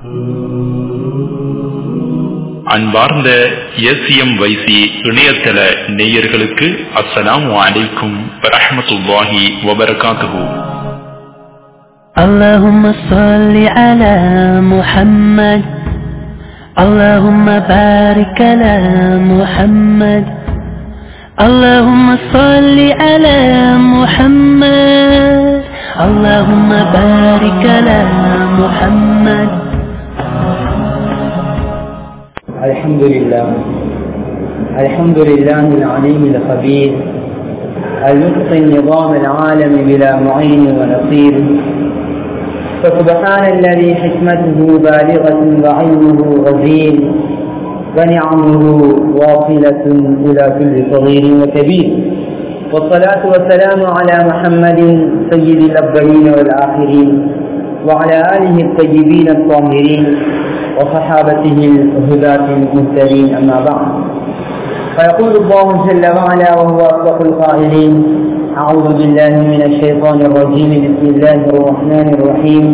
அன்பார்ந்த எஸ்எம்வைசி இணையதள நேயர்களுக்கு அஸ்ஸலாமு அலைக்கும் வரஹ்மத்துல்லாஹி வபரகாத்துஹு. اللهم صل على محمد اللهم بارك على محمد اللهم صل على محمد اللهم بارك على محمد. الحمد لله العليم الخبير المتقن نظام العالم بلا معين ونصير. فسبحان الذي حكمته بالغة وعلمه غزير ونعمه واصلة إلى كل صغير وكبير. والصلاة والسلام على محمد سيد الأولين والآخرين وعلى آله الطيبين الطاهرين وصحابته الهداة المهتدين. أما بعد، فيقول الله جل وعلا وهو أصدق القائلين: أعوذ بالله من الشيطان الرجيم، بسم الله الرحمن الرحيم.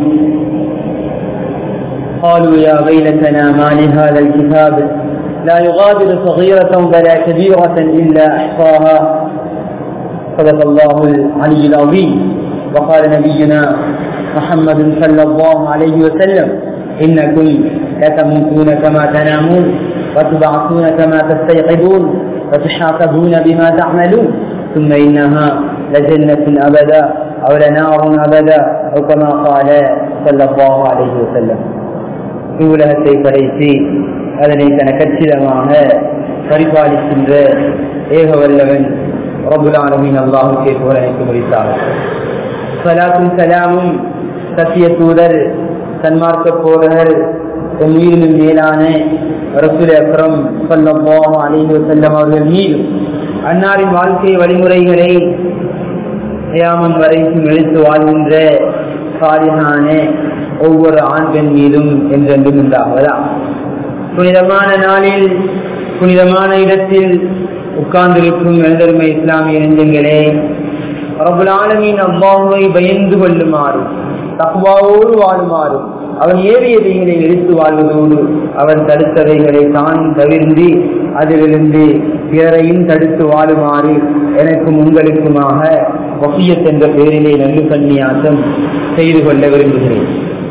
قالوا يا ويلتنا ما لهذا الكتاب لا يغادر صغيرة ولا كبيرة إلا أحصاها. صدق الله العلي العظيم. وقال نبينا محمد صلى الله عليه وسلم: إنكم لتموتون كما تنامون وتبعثون كما تستيقظون وتحاسبون بما تعملون ثم إنها لجنة أبدا أو لنار أبدا أو كما قال صلى الله عليه وسلم. உலகத்தை படைத்து அதனை கச்சிதமாக பரிபாலிக்கின்ற ஏகவல்லவன் ரப்புல் ஆலமீன் அல்லாஹ்வுக்கே புகழனைத்து முடித்தார். ஸலாத்தும் ஸலாமும் சத்திய தூதர் சன்மார்க்க போதகர் உயிரினும் மேலான ரசூல் அக்ரம் ஸல்லல்லாஹு அலைஹி வஸல்லம் அவர்கள் மீது அன்னாரின் வாழ்க்கை வழிமுறைகளை கியாமத் வரைக்கும் எடுத்து வாழ்கின்ற சாலிஹான ஒவ்வொரு ஆண் பெண் மீதும் என்றென்றும் உண்டாவதா. புனிதமான நாளில் புனிதமான இடத்தில் உட்கார்ந்திருக்கும் எழுதருமை இஸ்லாமிய நெஞ்சங்களே, ரப்புல் ஆலமீன் அல்லாஹ்வை பயந்து கொள்ளுமாறு, தக்வாவோடு வாழுமாறு, அவன் ஏவியதைகளை எடுத்து வாழ்வதோடு அவன் தடுத்தவைகளை தானும் தவிர்ந்து அதிலிருந்து பிறரையும் தடுத்து வாழுமாறு எனக்கும் உங்களுக்குமாக வசியத் என்ற பெயரிலே நல்லு கன்னியாசம் செய்து கொள்ள விரும்புகிறேன்.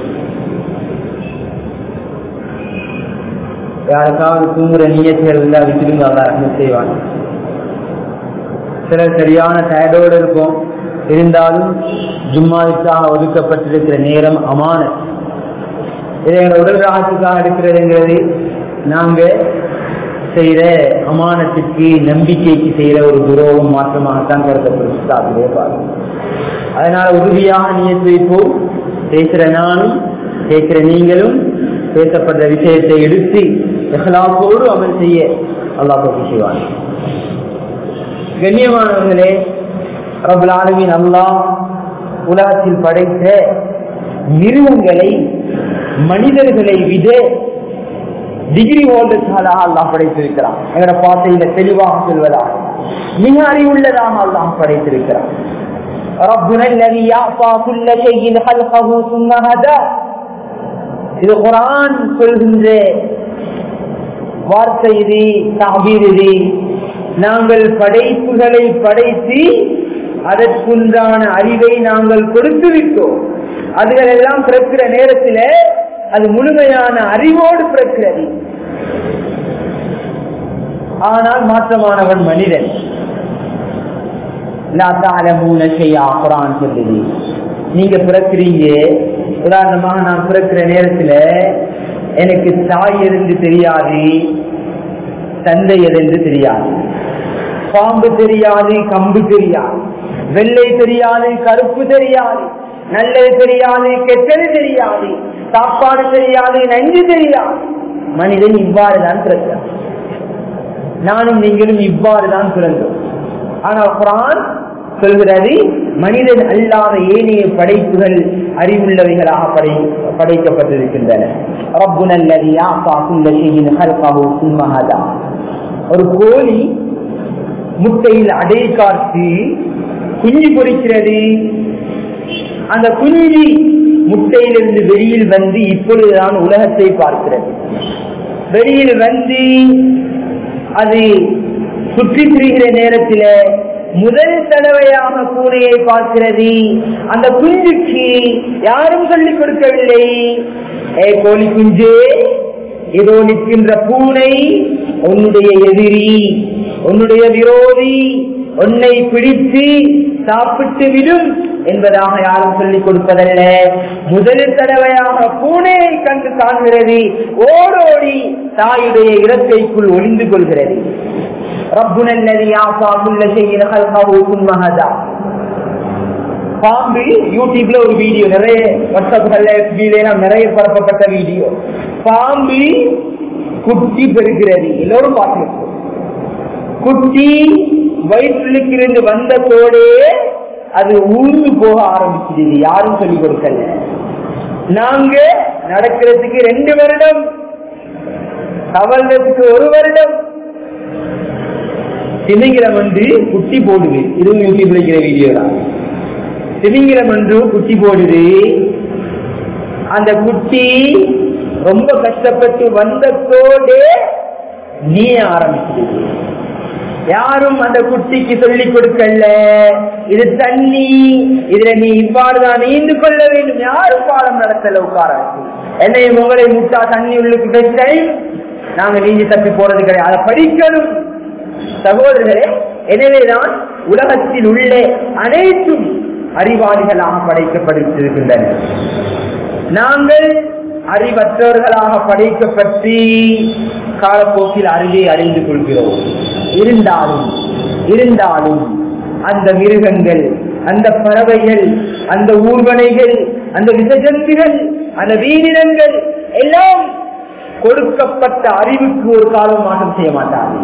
யாருக்காவது தூங்குற நீயத்தில் இருந்தால் விட்டுருங்க, அல்லாஹ் செய்வான். சிலர் சரியான டயர்டோடு இருக்கும், இருந்தாலும் ஜும்மாவுக்காக ஒதுக்கப்பட்டிருக்கிற நேரம் அமானத். இதை எங்கள் உடல் ராகத்துக்காக இருக்கிறதுங்கிறது நாங்கள் செய்கிற அமானத்துக்கு நம்பிக்கைக்கு செய்கிற ஒரு துரோகம் மாற்றமாகத்தான் கருதப்படும். அதனால உறுதியாக நியத்து வைப்போம். பேசுகிற நானும் கேட்கிற நீங்களும் பேசப்படுற விஷயத்தை எடுத்து இஹ்லாஸோடு அமல் செய்ய அல்லாஹ் தௌஃபீக் செய்வான். கண்ணியமானவர்களே, ரப்புல் ஆலமீன் அல்லாஹ் உலகத்தில் படைத்த மிருகங்களை மனிதர்களை விட டிகிரி ஹோல்டர்ஸாக அல்லாஹ் படைத்திருக்கிறான். எங்களோட பாசையில தெளிவாக சொல்வதாக மிக அறிவுள்ளதாக அல்லாஹ் படைத்திருக்கிறான். ரப்புனா அல்லதி யஅஃபா குல்ல ஷைஇன் ஹல்கஹு ثم ஹதா. இது குர்ஆன் சொல்கின்ற வார்த்தை, இது தஅபீர். இது நாங்கள் படைப்புகளை படைத்து அதற்குண்டான அறிவை நாங்கள் கொடுத்து விட்டோம். அதுகள் எல்லாம் பிறக்கிற நேரத்தில் அது முழுமையான அறிவோடு பிறக்கிறது. ஆனால் மாற்றமானவன் மனிதன். குர்ஆன் சொல்லுது, நீங்க பிறக்கிறீங்க. உதாரணமாக நான் பிறக்கிற நேரத்தில் எனக்கு தாய் எதென்று தெரியாது, தந்தை எதென்று தெரியாது, பாம்பு தெரியாது, கம்பு தெரியாது, வெள்ளை தெரியாது, கருப்பு தெரியாது, நல்லது தெரியாது, கெட்டது தெரியாது, சாப்பாடு தெரியாது, நஞ்சு தெரியாது. மனிதன் இவ்வாறுதான் பிறக்கிறான். நானும் நீங்களும் இவ்வாறுதான் பிறந்தோம். ஆனால் குர்ஆன் சொல்கிறது, மனிதன் அல்லாத ஏனைய படைப்புகள் அறிவுள்ளவைகளாக படைக்கப்பட்டிருக்கின்றன. ரப்புனா அல்லதி யஅஃபா குல்ல ஷைஇன் ஹல்கஹு ثم ஹதா. ஒரு கோழி முட்டையில் அடை காத்து குஞ்சு பொரிக்கிறது. அந்த குஞ்சு முட்டையிலிருந்து வெளியில் வந்து இப்பொழுதுதான் உலகத்தை பார்க்கிறது. வெளியில் வந்து அது சுற்றி திரிகிற நேரத்தில் முதல் தடவையாக பூனையை பார்க்கிறது. அந்த குஞ்சுக்கு யாரும் சொல்லிக் கொடுக்கவில்லை, கோழி குஞ்சு, ஏதோ நிற்கின்ற பூனை உன்னுடைய எதிரி, உன்னுடைய விரோதி, உன்னை பிடித்து சாப்பிட்டு விடும் என்பதாக யாரும் சொல்லிக் கொடுப்பதல்ல. முதல் தடவையாக பூனையை கண்டு காண்கிறது, ஓடோடி தாயுடைய இறக்கைக்குள் ஒளிந்து கொள்கிறது. பாம்பு யூடியூப்ல ஒரு வீடியோ, நிறைய வாட்ஸ்அப்ல நிறைய பரப்பப்பட்ட வீடியோ. பாம்பு குட்டி பெறுகிறது, எல்லோரும் பார்த்து. குட்டி வயிற்றிலிருந்து வந்த தோடே அது ஊர்ந்து போக ஆரம்பிச்சது. யாரும் சொல்லிக் கொடுக்கல. நாங்க நடக்கிறதுக்கு 2 வருடம், தவழ்றதுக்கு 1 வருடம். திமிங்கிலம் ஒன்று குட்டி போடுது, இதுவும் யூடியூப்ல இருக்கிற வீடியோ தான். திமிங்கிலம் ஒன்று குட்டி போடுது. அந்த குட்டி ரொம்ப கஷ்டப்பட்டு வந்ததோடு நீ ஆரம்பிச்சது. யாரும் அந்த குட்டிக்கு சொல்லிக் கொடுக்கல, இது தண்ணி, இதுல நீ இவ்வாறுதான் நீந்து கொள்ள வேண்டும். யாரும் பாடம் நடத்தல. உட்கார என்னை உங்களை முட்டா தண்ணி உள்ளுக்கு நாங்க நீந்தி தப்பி போறது கிடையாது, அதை படிக்கணும். சகோதரர்களே, எனவேதான் உலகத்தில் உள்ள அனைத்தும் அறிவாளிகளாக படைக்கப்பட்டிருக்கின்றன. நாங்கள் அறிவற்றவர்களாக படைக்கப்பட்டு காலப்போக்கில் அறிவை அறிந்து கொள்கிறோம். இருந்தாலும் அந்த மிருகங்கள், அந்த பறவைகள், அந்த ஊர்வனைகள், அந்த விசஜந்துகள், அந்த வீரினங்கள் எல்லாம் கொடுக்கப்பட்ட அறிவுக்கு ஒரு காலம் மாற்றம் செய்ய மாட்டார்கள்.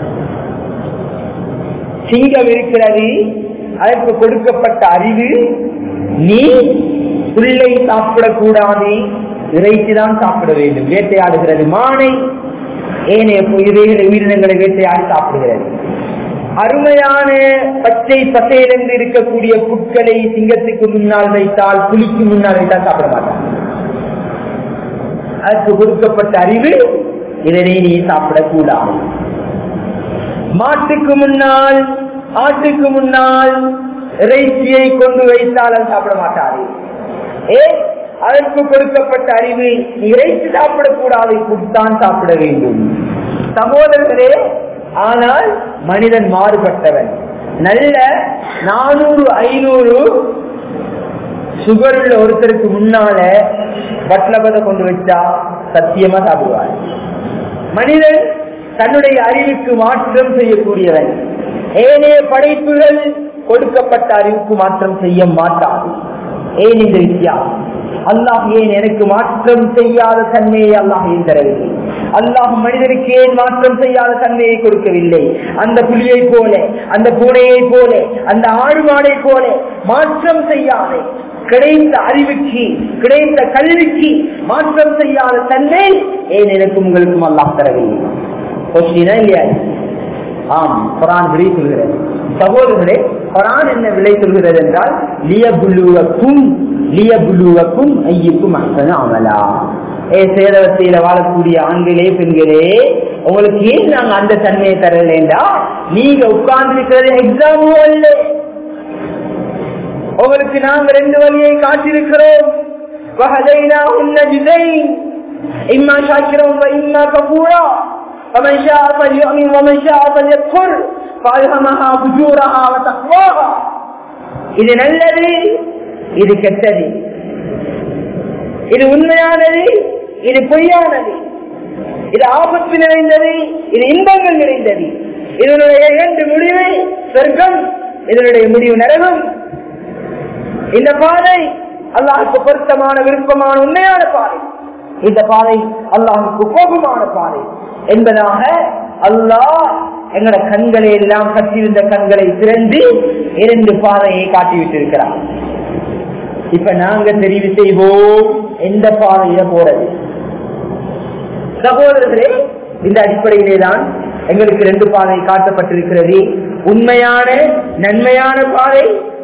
சிங்கம் இருக்கிறது, அதற்கு கொடுக்கப்பட்ட அறிவு, நீ புல்லை சாப்பிடக்கூடாது, இறைச்சிதான் சாப்பிட வேண்டும். வேட்டையாடுகிறது மானை, ஏனைய உயிரினங்களை வேட்டையாடி சாப்பிடுகிறது. அருமையான பச்சை பசையிலிருந்து இருக்கக்கூடிய புட்களை சிங்கத்துக்கு முன்னால் வைத்தால், புலிக்கு முன்னால் வைத்தால் சாப்பிட மாட்டான். அதற்கு கொடுக்கப்பட்ட அறிவு, இதனை நீ சாப்பிடக்கூடாது. மாட்டுக்கு முன்னால், ஆட்டுக்கு முன்னால் இறைச்சியை கொண்டு வைத்தால் அது சாப்பிட மாட்டாது. அதற்கு கொடுக்கப்பட்ட அறிவு, இறைச்சி சாப்பிடக்கூடாது, புட்தான் சாப்பிட வேண்டும். சகோதரர்களே, ஆனால் மனிதன் மாறுபட்டவன். நல்ல 400-500 சுகர் உள்ள ஒருத்தருக்கு முன்னால பட்லபத கொண்டு வச்சா சத்தியமா சாப்பிடுவார். மனிதன் தன்னுடைய அறிவுக்கு மாற்றம் செய்யக்கூடியவன். ஏனைய படைப்புகள் கொடுக்கப்பட்ட அறிவுக்கு மாற்றம் செய்ய மாட்டாது. ஏன் இந்த வித்தியாசம்? அல்லாஹ் ஏன் எனக்கு மாற்றம் செய்யாத தன்மையை அல்லாஹ் ஏன் தரவில்லை? அல்லாஹ் மனிதனுக்கு ஏன் மாற்றம் செய்யாத தன்மையை கொடுக்கவில்லை? அந்த புலியை போல, அந்த பூனையை போல, அந்த ஆடு மாடை போல மாற்றம் செய்யாத, கிடைத்த அறிவுக்கு, கிடைத்த கல்விக்கு மாற்றம் செய்யாத தன்மை ஏன் எனக்கும் உங்களுக்கும் அல்லாஹ் தரவில்லை? ஆம், குர்ஆன் விடை சொல்கிறது. சகோதரர்களே, குர்ஆன் என்ன விடை சொல்கிறது என்றால், லியபுலுவக்கும் ஐயுக்கும் அஹ்சனு அமலா. சேதவத்தையில வாழக்கூடிய ஆண்களே, பெண்களே, உங்களுக்கு ஏன் நாங்க அந்த தன்மையை தரலேண்டா, நீங்க உட்கார்ந்து இருக்கிறது எக்ஸாம் அல்ல. உங்களுக்கு நாங்க 2 வழியை காட்டியிருக்கிறோம். இம்மா ஷாக்கிரம் வ இம்மா கஃபூரா. فمن شاء فليؤمن ومن شاء فليكفر فألهمها فجورها وتقواها. இது நல்லது, இது கெட்டது, இது உண்மையானது, இது பொய்யானது, இது ஆபத்து நிறைந்தது, இது இன்பங்கள் நிறைந்தது. இதனுடைய 2 முடிவு சொர்க்கம், இதனுடைய முடிவு நரகம். இந்த பாதை அல்லாஹ்வுக்கு பொருத்தமான, விருப்பமான, உண்மையான பாதை. இந்த பாதை அல்லாஹ்வுக்கு கோபமான பாதை என்பதாக அல்லாஹ் எங்களோட கண்களை எல்லாம், கட்டியிருந்த கண்களை திறந்து 2 பாதையை காட்டிவிட்டிருக்கிறார். இப்ப நாங்க தெரிவு செய்வோம் எந்த பாதையில போறது. சகோதரர்களே, இந்த அடிப்படையிலே தான் எங்களுக்கு 2 பாதை காட்டப்பட்டிருக்கிறது. உண்மையான நன்மையான பாதை,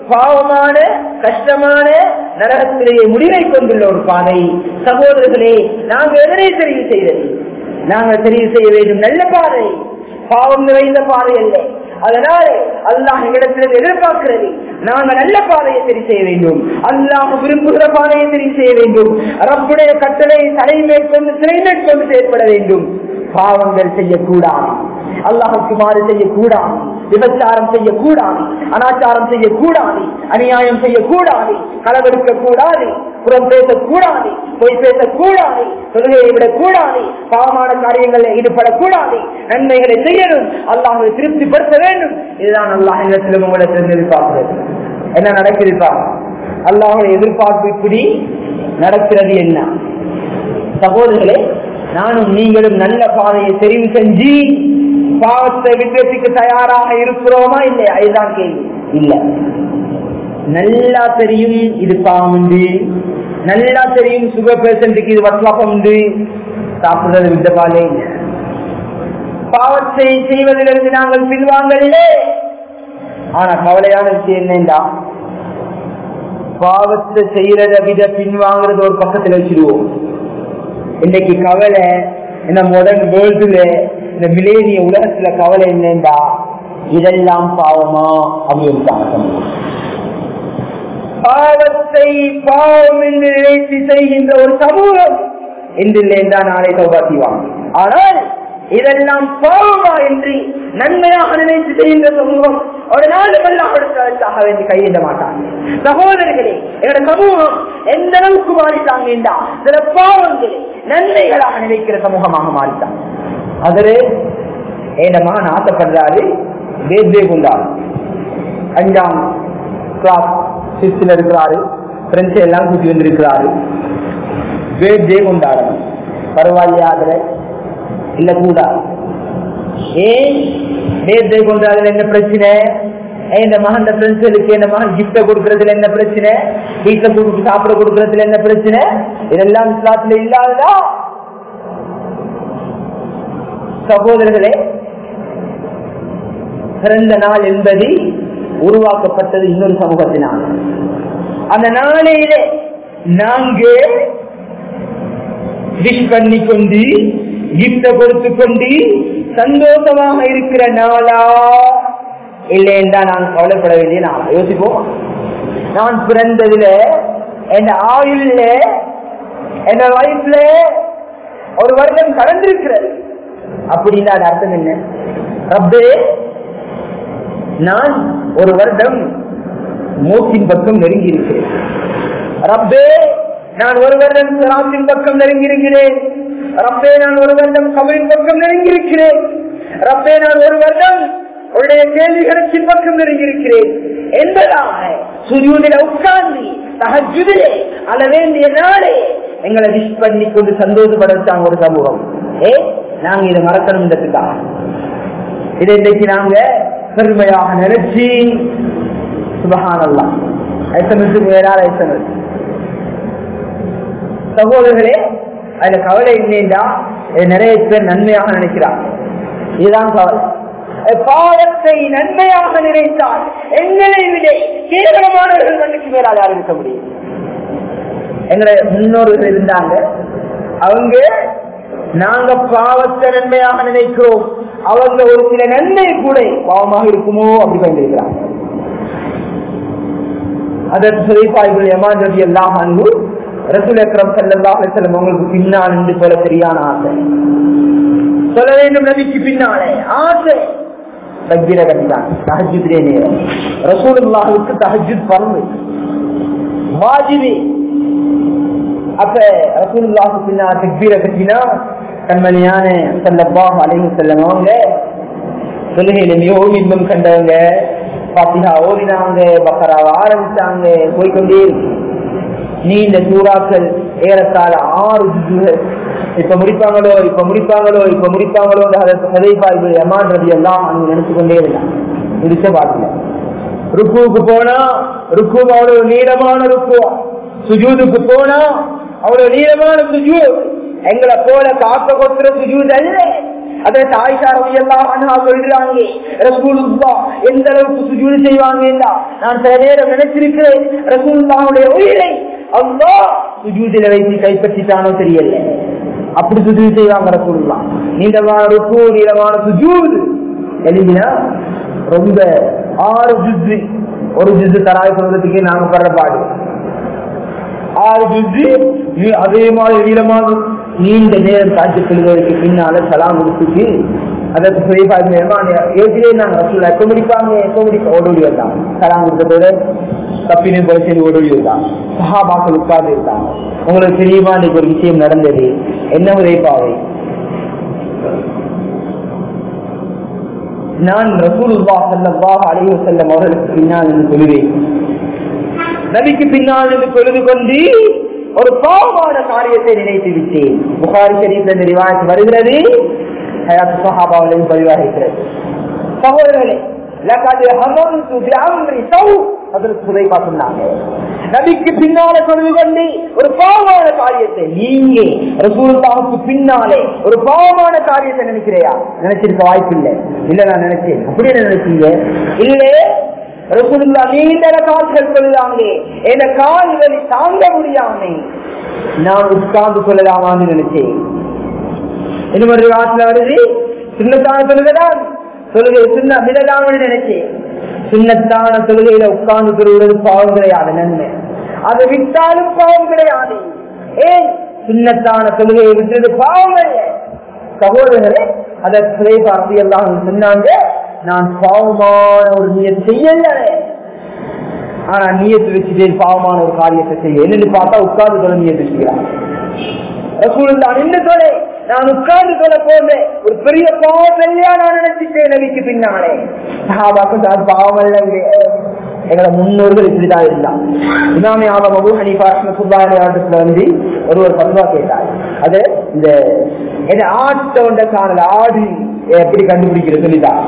பாவமான கஷ்டமான நரகத்திலேயே முடிவை கொண்டுள்ள ஒரு பாதை. சகோதரர்களே, நாங்கள் எதனை தெரிவு செய்வது? நாங்கள் தெரிவு செய்ய வேண்டும் நல்ல பாதை, பாவம் நிறைந்த பாதை அல்ல. அதனால அல்லாஹ் எங்களிடத்தில் எதிர்பார்க்கிறது நாங்கள் நல்ல பாதையை தெரிவு செய்ய வேண்டும், அல்லாஹ் விரும்புகிற பாதையை தெரிவு செய்ய வேண்டும், ரப்புடைய கட்டளை தலைமேற்கொண்டு திரைமேற்கொண்டு செயற்பட வேண்டும். பாவங்கள் செய்யக்கூடாது, அல்லாஹுக்கு மாறு செய்யக்கூடாது, விபச்சாரம் செய்யக்கூடாது, அனாச்சாரம் செய்யக்கூடாது, அநியாயம் செய்யக்கூடாது, களவெடுக்க கூடாது, புறம் பேசக்கூடாது, பொய் பேசக்கூடாது, தொழுகையை விடக்கூடாது, பாவமான காரியங்களில் ஈடுபடக்கூடாது, நன்மைகளை செய்யணும், அல்லாஹை திருப்திப்படுத்த வேண்டும். இதுதான் அல்லாஹ் இடத்திலும் உங்களிடத்தில் எதிர்பார்க்கிறது. என்ன நடக்கிறதா? அல்லாஹுடைய எதிர்பார்ப்பு இப்படி நடக்கிறது. என்ன சகோதரர்களே, நானும் நீங்களும் நல்ல பாதையை தெரிவு செஞ்சு பாவத்தை விட்டத்துக்கு தயாராக இருக்கிறோமா இல்லையா? இதுதான் கேள்வி. இல்ல, நல்லா தெரியும் இது பாவம் உண்டு, நல்லா தெரியும் சுகர் பேஷண்ட்டுக்கு இது வட்லாபம் உண்டு, சாப்பிடுறது விட்ட பாலே இல்லை. பாவத்தை செய்வதிலிருந்து நாங்கள் பின்வாங்கல்ல. ஆனா கவலையான விஷயம் என்னண்டா, பாவத்தை செய்யறத விட பின்வாங்கிறது ஒரு பக்கத்துல வச்சிருவோம். இன்னைக்கு கவலை இந்த மாடர்ன் வேர்ல்டுல, இந்த மிலேனிய உலகத்துல கவலை என்னண்டா, இதெல்லாம் பாவமா அப்படின்னு பாவத்தை பாவம் என்று நினைத்து செய்கின்ற ஒரு சமூகம் என்றில்லைன்றா நாளை தௌபா செய்வாங்க. ஆனால் இதெல்லாம் பாவமா என்று நன்மையாக நினைத்து செய்கின்ற சமூகம் ஒரு நாள் வெள்ளாக வேண்டி கையிட மாட்டாங்க. சகோதரர்களே, என்னோட சமூகம் எந்த அளவுக்கு மாறிட்டாங்க, சில பாவங்களை நன்மைகளாக நினைக்கிற சமூகமாக மாறிட்டாங்க. அது என் மகன் ஆசைப்படுறாரு, பேர்தே கொண்டாரு, 5ஆம் கிளாஸ் 6ல இருக்கிறாரு, ஃப்ரெண்ட்ஸ் எல்லாம் கூட்டி வந்திருக்கிறாரு, பேர்தே கொண்டாடணும். பரவாயில்லையா? அதுல இல்ல கூட ஏன் பேர்தே கொண்டாடுறதுல என்ன பிரச்சனை? இந்த மகன் ஃப்ரெண்ட்ஸுக்கு இந்த மகன் கிஃப்ட கொடுக்கறதுல என்ன பிரச்சனை? வீட்டுல கூட்டு சாப்பிட கொடுக்கறதுல என்ன பிரச்சனை? இதெல்லாம் இஸ்லாத்துல இல்லாததா? சகோதரர்களே, பிறந்த நாள் என்பது உருவாக்கப்பட்டது இன்னொரு சமூகத்தினால். அந்த நாளையிலே நாங்க விஷ் பண்ணி கொண்டு கிஃப்ட கொடுத்து கொண்டு சந்தோஷமாக இருக்கிற நாளா இல்லைன்னா நான் கவலைப்பட வேண்டிய நாளா? யோசிப்போம். நான் பிறந்ததுல, என் ஆயுள்ல, என் லைஃப்ல ஒரு வருடம் கடந்திருக்கிறது அப்படின்னா அது அர்த்தம் என்ன? ரப்பே, நான் ஒரு வருடம் மோக்கின் பக்கம் நெருங்கி இருக்கிறேன். ரப்பே, நான் ஒரு வருடம் சிராத்தின் பக்கம் நெருங்கி இருக்கிறேன். ரப்பே, நான் ஒரு வருடம் கபரின் பக்கம் நெருங்கி இருக்கிறேன். ரப்பே, நான் ஒரு வருடம் உடைய கேள்விகளுக்கு பக்கம் நெருங்கி இருக்கிறேன் என்பதாக சுஜூதில உட்கார்ந்து தஹஜ்ஜுதிலே அழ வேண்டிய நாளே எங்களை விஷ் பண்ணி கொண்டு சந்தோஷப்பட்டாங்க ஒரு சமூகம். நாங்க இதை மறக்கணும்ன்றதுக்காக இதை இன்றைக்கு நாங்க பெருமையாக நினைச்சு சுபஹானல்லாஹ் SMS வேறால் SMS. சகோதரர்களே, அதுல கவலை இல்லைண்டா நிறைய பேர் நன்மையாக நினைக்கிறாங்க. இதுதான் கவலை. பாவத்தை நன்மையாக நினைத்தால் எங்களை விட கேவலமானவர்கள் மண்ணுக்கு மேலால் யாரும் இருக்க முடியும். எங்களை முன்னோர்கள் இருந்தாங்க, அவங்க நாங்க பாவத்தை நன்மையாக நினைக்கிறோம், அவங்க ஒரு சில நன்மை கூட பாவமாக இருக்குமோ அப்படி பயந்திருக்கிறாங்க. அதற்கு எல்லாம் அன்பு ரசூல் அக்ரம் ஸல்லல்லாஹு அலைஹி வஸல்லம் உங்களுக்கு பின்னால் நின்று போல சரியான ஆசை சொல்ல வேண்டும். நபிக்கு பின்னாலே ஆசை தக்பீர கட்டினாங்க. தஹஜ்ஜுதிலே நேரம் ரசூலுல்லாஹ்வுக்கு தஹஜ்ஜுத் ஃபர்து வாஜிபி. அப்ப ரசூலுல்லாஹ்வுக்கு பின்னால் தக்பீர கட்டினா கண்மணியான ஸல்லல்லாஹு அலைஹி வஸல்லம் அவங்க தொழுகையில மிகவும் இன்பம் கண்டவங்க. ஃபாத்திஹா ஓதினாங்க, பக்ராவை ஆரம்பிச்சாங்க, போய்கொண்டே இருக்கு. நீண்ட சூறாக்கள் ஏறத்தாழ 6 ஜுசுகள். இப்ப முடிப்பாங்களோ எல்லாம் நினைச்சு கொண்டே இருந்தாங்க. முடிச்ச பாட்டுல ருக்குவுக்கு போனா ருக்கு அவ்வளவு நீளமான ருக்கு, சுஜூதுக்கு போனா அவ்வளவு நீளமான சுஜூத். எங்களை போல காக்க கொத்துற சுஜூத் அல்ல, அதற்கு ஆயிஷா ரலியல்லாஹு அன்ஹா சொல்றாங்க, ரசூலுல்லாஹ் எந்த அளவுக்கு சுஜூத் செய்வாங்கடா நான் சில நேரம் நினைச்சிருக்கிறேன், ரசூலுல்லாஹ்வுடைய உயிரை அல்லாஹ் சுஜூதில வைத்து கைப்பற்றிட்டானோ தெரியல, அப்படி சுஜூத் செய்வாங்க ரசூலுல்லாஹ். நீண்டமான ருக்கு, நீளமான சுஜூத் எழுதினா ரொம்ப 6 ஜுஸ், ஒரு ஜுஸ் தராய் சொல்றதுக்கு நாங்க படுற பாடு 6 ஜுஸ். அதே மாதிரி நீளமான நீண்ட நேரம் காட்சி கொள்வதற்கு பின்னால சலாம் கொடுத்துட்டு அதற்கு ஏற்கனவே நாங்க ரசூலுல்லாஹ் எப்ப முடிப்பாங்க ஓடோடி வந்தாங்க. சலாம் கொடுத்ததோட தப்பினு போய் ஓடோடி இருந்தாங்க. சஹாபாக்கள் உட்கார்ந்து இருந்தாங்க. உங்களுக்கு தெரியுமா இன்னைக்கு ஒரு விஷயம் நடந்தது, என்ன உரைப்பாவை? நான் ரசூலுல்லாஹ் ஸல்லல்லாஹு அலைஹி வஸல்லம் அவர்களுக்கு பின்னால் என்று சொல்லுவேன், நபிக்கு பின்னால் என்று சொல்லிக் கொண்டு ஒரு பாவமான காரியத்தை நினைத்து விட்டேன். புகாரி ஷரீஃப்ல இந்த ரிவாயத் வருகிறது, ஹயாத் ஸஹாபாவிலும் பதிவாக இருக்கிறது. சகோதரர்களே, லகத் ஹமன்து பிஅம்ரி ஸவ் ஹஜ்ரத் ஹுதைபா சொன்னாங்க, நபிக்கு பின்னால சொல்லிக் கொண்டு ஒரு பாவமான காரியத்தை, நீங்க ரசூலுல்லாஹ்வுக்கு பின்னாலே ஒரு பாவமான காரியத்தை நினைக்கிறையா? நினைச்சிருக்க வாய்ப்பு இல்லை. இல்ல நான் நினைச்சேன். அப்படி என்ன நினைச்சீங்க? இல்ல, ரசூலுல்லாஹ் நீண்ட கால்கள் சொல்லுறாங்க, என் கால் வலி தாங்க முடியாம நான் உட்கார்ந்து சொல்லலாமான்னு நினைச்சேன். இன்னும் ஒரு வார்த்தை வருது, சுன்னத்தான தொழுகைதான் தொழுகை சுன்ன விடலாம்னு நினைச்சேன். சுன்னத்தான தொழுகையில உட்கார்ந்து தொழுவது பாவம் கிடையாது, நன்மை. அதை விட்டாலும் பாவம் கிடையாது. ஏன்? சுன்னத்தான தொழுகையை விட்டுறது பாவம் இல்லை. சகோதரர்களே, அதை எல்லாம் சொன்னாங்க, நான் பாவமான ஒரு நியத்தை செய்யல, ஆனா நியத்து வச்சுட்டு பாவமான ஒரு காரியத்தை செய்ய என்னன்னு பார்த்தா உட்கார்ந்து தொலை நியத்து செய்யலாம். ரசூலுல்லாஹ் நின்று தொலை, நான் உட்கார்ந்து தொலை போனேன், ஒரு பெரிய பாவம் இல்லையா நான் நினைச்சிட்டேன். நபிக்கு பின்னாலே சஹாபாக்கு பாவம் அல்ல. எங்களை முன்னோர்கள் இப்படிதான் இருந்தான். இமாமே ஆலம் அபூ ஹனீஃபா ரஹ்மத்துல்லாஹி அலைஹி வந்து ஒரு பத்வா கேட்டார். அது இந்த ஆட்டோண்ட காணல ஆடு எப்படி கண்டுபிடிக்கிறது சொல்லிதான்.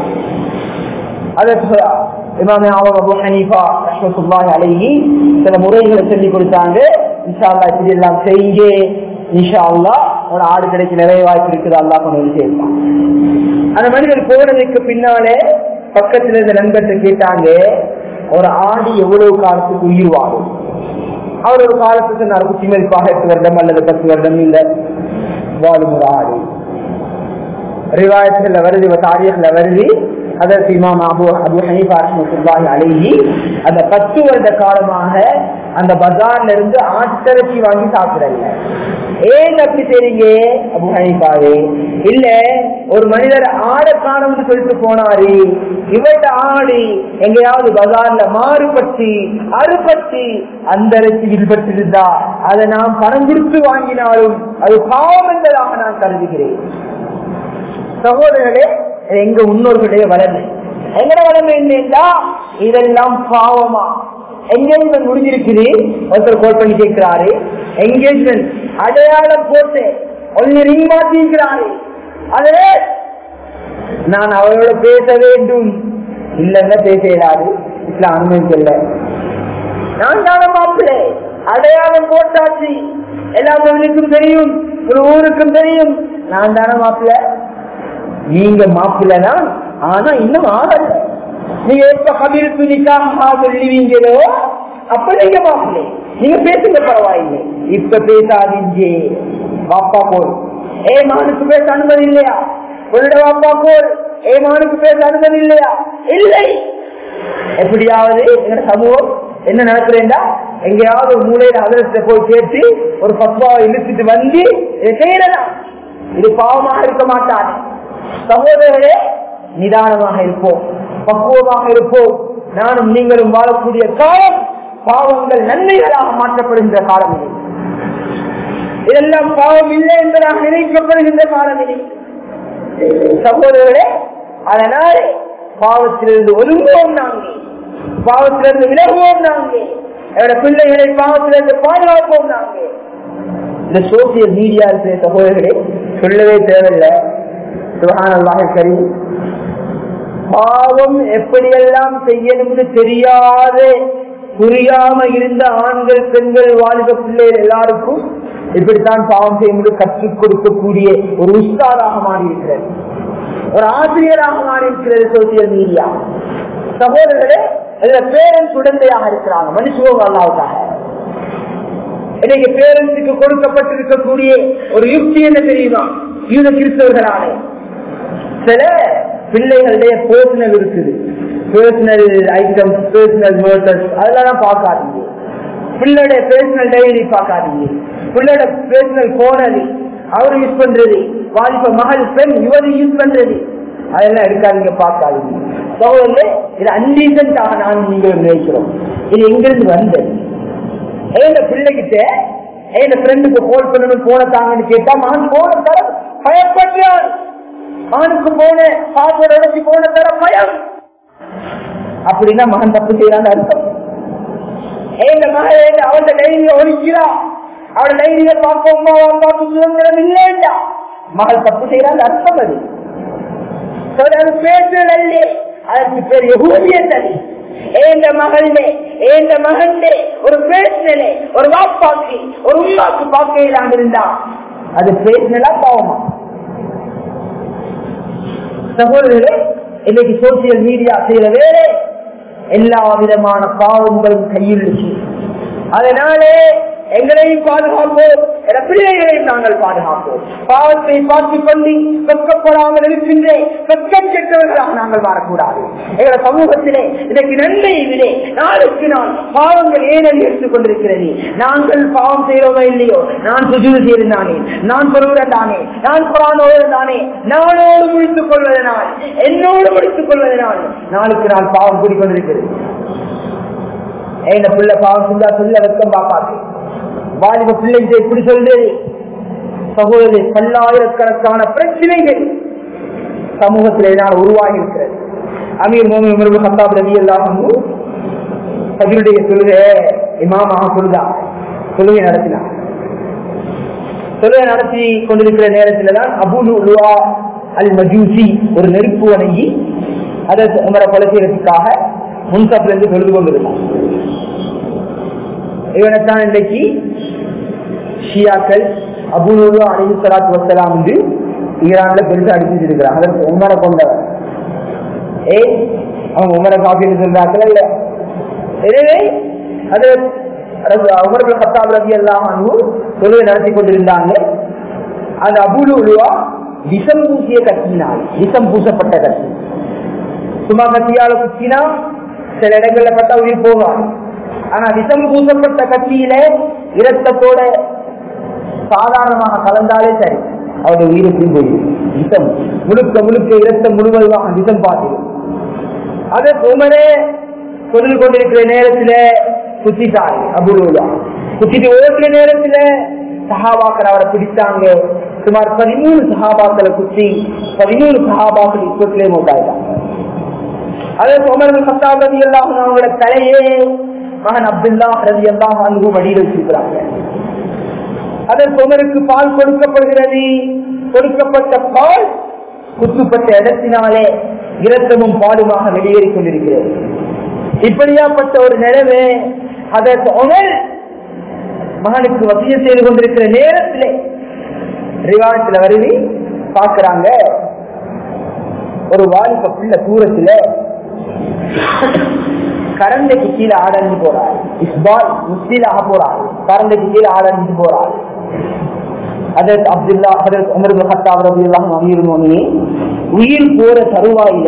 அதற்கு இமாமே ஆலம் அபூ ஹனீஃபா ரஹ்மத்துல்லாஹி அலைஹி சில முறைகளை சொல்லி கொடுத்தாங்க. இன்ஷா அல்லாஹ் இப்படி எல்லாம் செய்யுங்க, இன்ஷா அல்லாஹ் ஒரு ஆடு கிடைக்க நிறைய வாய்ப்பு இருக்குது, அல்லாஹ் கொண்டு சேர்ப்பான். அந்த மனிதர் போனதுக்கு பின்னாலே பக்கத்துல இருந்த நண்பர்கள் கேட்டாங்க, ஒரு ஆடு எவ்வளவு காலத்துக்கு உயிர் வாழும்? அவர் ஒரு காலத்துக்கு நான் குச்சிமதிப்பாக 8 வருடம் அல்லது 10 வருடம் இல்ல வாழும் ஒரு ஆடு. ரிவாயத்துல வருது, தாரீഖ்ல வருது. அதற்கு இமாம் அபூ ஹனீஃபா ரஹ்மத்துல்லாஹி அலைஹி அந்த 10 வருட காலமாக அந்த பஜார்ல இருந்து ஆட்டிறைச்சி வாங்கி சாப்பிடல. ஏன் அப்படி தெரியுங்க அபூ ஹனீஃபாவே? இல்ல, ஒரு மனிதர் ஆடை காணும்னு சொல்லிட்டு போனாரு, இவட்ட ஆடு எங்கேயாவது பஜார்ல மாறுபட்டு அறுபட்டு அந்த இறைச்சி வில்பட்டிருந்தா அதை நாம் பணம் கொடுத்து வாங்கினாலும் அது பாவம் என்பதாக நான் கருதுகிறேன். சகோதரர்களே, எங்க முன்னோர்களுடைய வளமை, எங்கட வளமை என்னன்னா இதெல்லாம் பாவமா? என்கேஜ்மெண்ட் முடிஞ்சிருக்குது, ஒருத்தர் கால் பண்ணி கேட்கிறாரு, என்கேஜ்மெண்ட் அடையாளம் போட்டு ஒன்னு ரிங் மாத்திருக்கிறாரு, அதே நான் அவரோட பேச வேண்டும் இல்லன்னா பேச இயலாது, இஸ்லாம் அனுமதிக்கல. நான் தான மாப்பிள்ளை, அடையாளம் போட்டாச்சு, எல்லா தொழிலுக்கும் தெரியும், ஒரு ஊருக்கும் தெரியும், நான் தான மாப்பிள்ளை. நீங்க மாப்பிள்ளனா, ஆனா இன்னும் ஆகல. நீங்க எப்ப கபீர் துணிக்காக சொல்லுவீங்களோ அப்ப நீங்க மாப்பிள்ளை, நீங்க பேசுங்க பரவாயில்லை. இப்ப பேசாதீங்க. பாப்பா போல் ஏமானுக்கு பேச அனுமதி இல்லையா? உன்னோட பாப்பா போல் ஏமானுக்கு பேச அனுமதி இல்லையா? இல்லை. எப்படியாவது எங்க சமூகம் என்ன நடக்கிறேன்டா, எங்கேயாவது ஒரு மூலையில அதிரத்தை போய் கேட்டு ஒரு பத்வாவை இழுத்துட்டு வந்து இதை செய்யலாம். இது பாவமாக இருக்க மாட்டாது. சகோதரர்களே, நிதானமாக இருப்போம், பக்குவமாக இருப்போம். நானும் நீங்களும் வாழக்கூடிய காலம் பாவங்கள் நன்மைகளாக மாற்றப்படுகின்ற காலம் இது. இதெல்லாம் பாவம் இல்லை என்பதாக நினைக்கப்படுகின்ற காலம் இது. சகோதரர்களே, அதனாலே பாவத்திலிருந்து ஒதுங்குவோம், நாங்கள் பாவத்திலிருந்து விலகுவோம், நாங்கள் என்னோட பிள்ளைகளை பாவத்திலிருந்து பாதுகாப்போம். நாங்கள் இந்த சோசியல் மீடியா இருக்கிற சகோதரர்களே சொல்லவே தேவையில்லை. சுப்ஹானல்லாஹ் கரீம், பாவம் எப்படியெல்லாம் செய்யணும்னு தெரியாத புரியாம இருந்த ஆண்கள், பெண்கள், வாலிப பிள்ளைகள் எல்லாருக்கும் இப்படித்தான் பாவம் செய்யும்போது கற்றுக் கொடுக்கக்கூடிய ஒரு உஸ்தாதாக மாறி இருக்கிறது. ஒரு ஆசிரியராக மாறி இருக்கிறது சோசியல் மீடியா. சகோதரர்களே, பேரண்ட்ஸ் உடந்தையாக இருக்கிறாங்க. மனுஷுவோம் அல்லாவுக்காக. இன்னைக்கு பேரண்ட்ஸுக்கு கொடுக்கப்பட்டிருக்கக்கூடிய ஒரு யுக்தி என்ன தெரியுமா? யூத கிறிஸ்தவர்களாலே சில பிள்ளைகளுடைய பர்சனல் இருக்குது, பர்சனல் ஐட்டம்ஸ், பர்சனல் மேட்டர்ஸ், அதெல்லாம் பார்க்காதீங்க. பிள்ளைடைய பர்சனல் டைரி பார்க்காதீங்க. பிள்ளையோட பர்சனல் போனது அவரு யூஸ் பண்றது, வாலிப மகள் பெண் இவரு யூஸ் பண்றது, அதெல்லாம் எடுக்காதீங்க, பார்க்காதீங்க. சோழர்களே, இது அன்டீசென்டாக நான் நீங்கள் நினைக்கிறோம். இது எங்கிருந்து வந்தது? என் பிள்ளைகிட்ட என் ஃப்ரெண்டுக்கு போன் பண்ணணும், போன தாங்கன்னு கேட்டா மகன் போன தர பயப்படுறான். மகனுக்கு போன பாஸ்வேர்ட் அடைச்சி போன தர பயம். அப்படின்னா மகன் தப்பு செய்யறான்னு அர்த்தம். என் மகன் அவன் டைரியை ஒழிக்கிறா, அவட டைரியை பார்க்க சுதந்திரம் இல்லைண்டா மகள் தப்பு செய்யறான்னு அர்த்தம். அது பேசுதல் அல்ல, அதற்கு பேர் யகூதியத் அல்ல. ஏந்த மகளே, ஏந்த மகனே, ஒரு பேசினே, ஒரு வாப்பாக்கு, ஒரு உமாக்கு பார்க்கலாம் இருந்தா அது பேசினா பாவமா? சகோதரர்களே, இன்னைக்கு சோசியல் மீடியா செய்யற வேலை எல்லா விதமான பாவங்களும் கையில் இருக்கு. அதனாலே எங்களையும் பாதுகாப்போம், பிள்ளைகளையும் நாங்கள் பாதுகாப்போம். பாவத்தை பார்த்துக் கொண்டு வெட்கப்படாமல் இருக்கின்ற வெட்கம் கெட்டவர்களாக நாங்கள் மாறக்கூடாது. எங்கள சமூகத்திலே இதற்கு நன்மையை விட நாளுக்கு நாள் பாவங்கள் ஏன் எடுத்துக் கொண்டிருக்கிறது. நாங்கள் பாவம் செய்யறோமோ இல்லையோ, நான் சுஜூது செய்திருந்தானே, நான் பொருளானே, நான் குரானோடு தானே, நானோடு முடித்துக் கொள்வதனால், என்னோடு முடித்துக் கொள்வதனால் நாளுக்கு நாள் பாவம் கூடிக்கொண்டிருக்கிறது. என்ன பிள்ளை பாவம் சொல்ல வெட்கம் பார்ப்பாரு. வாலிப பிள்ளைங்க இப்படி சொல்றது. சகோதரர், பல்லாயிரக்கணக்கான பிரச்சனைகள் சமூகத்தில் என்னால் உருவாகி இருக்கிறது. அமீர் மோமின் உமர் இப்னு கத்தாப் ரலியல்லாஹு அன்ஹு ஃபஜ்ருடைய தொழுகை இமாமாக தொழுகை நடத்தினார். தொழுகை நடத்தி கொண்டிருக்கிற நேரத்தில் தான் அபூ லுஆ அல் மஜூசி ஒரு நெருப்பு வணங்கி அதை உமரை கொலை செய்வதற்காக முன்சப்பிலிருந்து தொழுது கொண்டிருந்தார். இவனைத்தான் இன்றைக்கு ஷியாக்கள் அபூ லுஆ அலைஹிஸ்ஸலாத்து வஸ்ஸலாம் என்று ஈரான்ல பெருசா அடிச்சுட்டு இருக்கிறார். அதற்கு உமரை கொண்டவர். அவங்க உமரை காப்பி சொல்றார்கள் இல்ல. எனவே அது உமர் இப்னு கத்தாப் ரலியல்லாஹு அன்ஹு தொழுகை நடத்தி கொண்டிருந்தாங்க. அந்த அபூ லுஆ விஷம் பூசிய கத்தினால், விஷம் பூசப்பட்ட கத்தி. சும்மா கத்தியால குத்தினா சில இடங்கள்ல பட்டா உயிர் போவாங்க. ஆனா விஷம் பூசப்பட்ட கத்தியில இரத்தத்தோட சாதாரணமாக கலந்தாலே சரி, அவருடைய உயிருக்கு போயிடும். விஷம் முழுக்க இரத்தம் முழுவதுமாக விஷம் பாத்திடும். அதை உமரே சொல்லிக் கொண்டிருக்கிற நேரத்துல குத்திட்டாரு. அபூ லுஆ குத்திட்டு ஓடுற நேரத்துல சஹாபாக்கள் அவரை பிடித்தாங்க. சுமார் 13 சஹாபாக்களை குத்தி 13 சஹாபாக்கள் இப்பத்திலே மூட்டாயிட்டாங்க. அதற்கு உமர் இப்னு கத்தாப் ரலியல்லாஹு அன்ஹு அவங்களோட தலையே மகன் அப்துல்லாஹ் ரலியல்லாஹு அன்ஹு வடியில் வச்சிருக்கிறாங்க. அதற்கு உமருக்கு பால் கொடுக்கப்படுகிறது. கொடுக்கப்பட்ட பால் குத்துப்பட்ட இடத்தினாலே இரத்தமும் பாலுமாக வெளியேறிக் கொண்டிருக்கிறது. இப்படியாப்பட்ட ஒரு நிலைமை அதற்கு உமர் மகனுக்கு வசியம் செய்து கொண்டிருக்கிற நேரத்திலே ரிவாயத்துல வருவி பார்க்கிறாங்க. ஒரு வாலிப பிள்ளை தூரத்துல கரண்டைக்கு கீழே ஆடஞ்சு போறாரு. இஸ்பால் முஸ்லீலாக போறாரு. கரண்டைக்கு கீழே ஆடஞ்சு போறாரு. அதற்கு அப்துல்லா அதற்கு உமர் இப்னு கத்தாப் ரலியல்லாஹு அன்ஹு அமீருல் முஃமினீன் உயிர் போற தருவாயில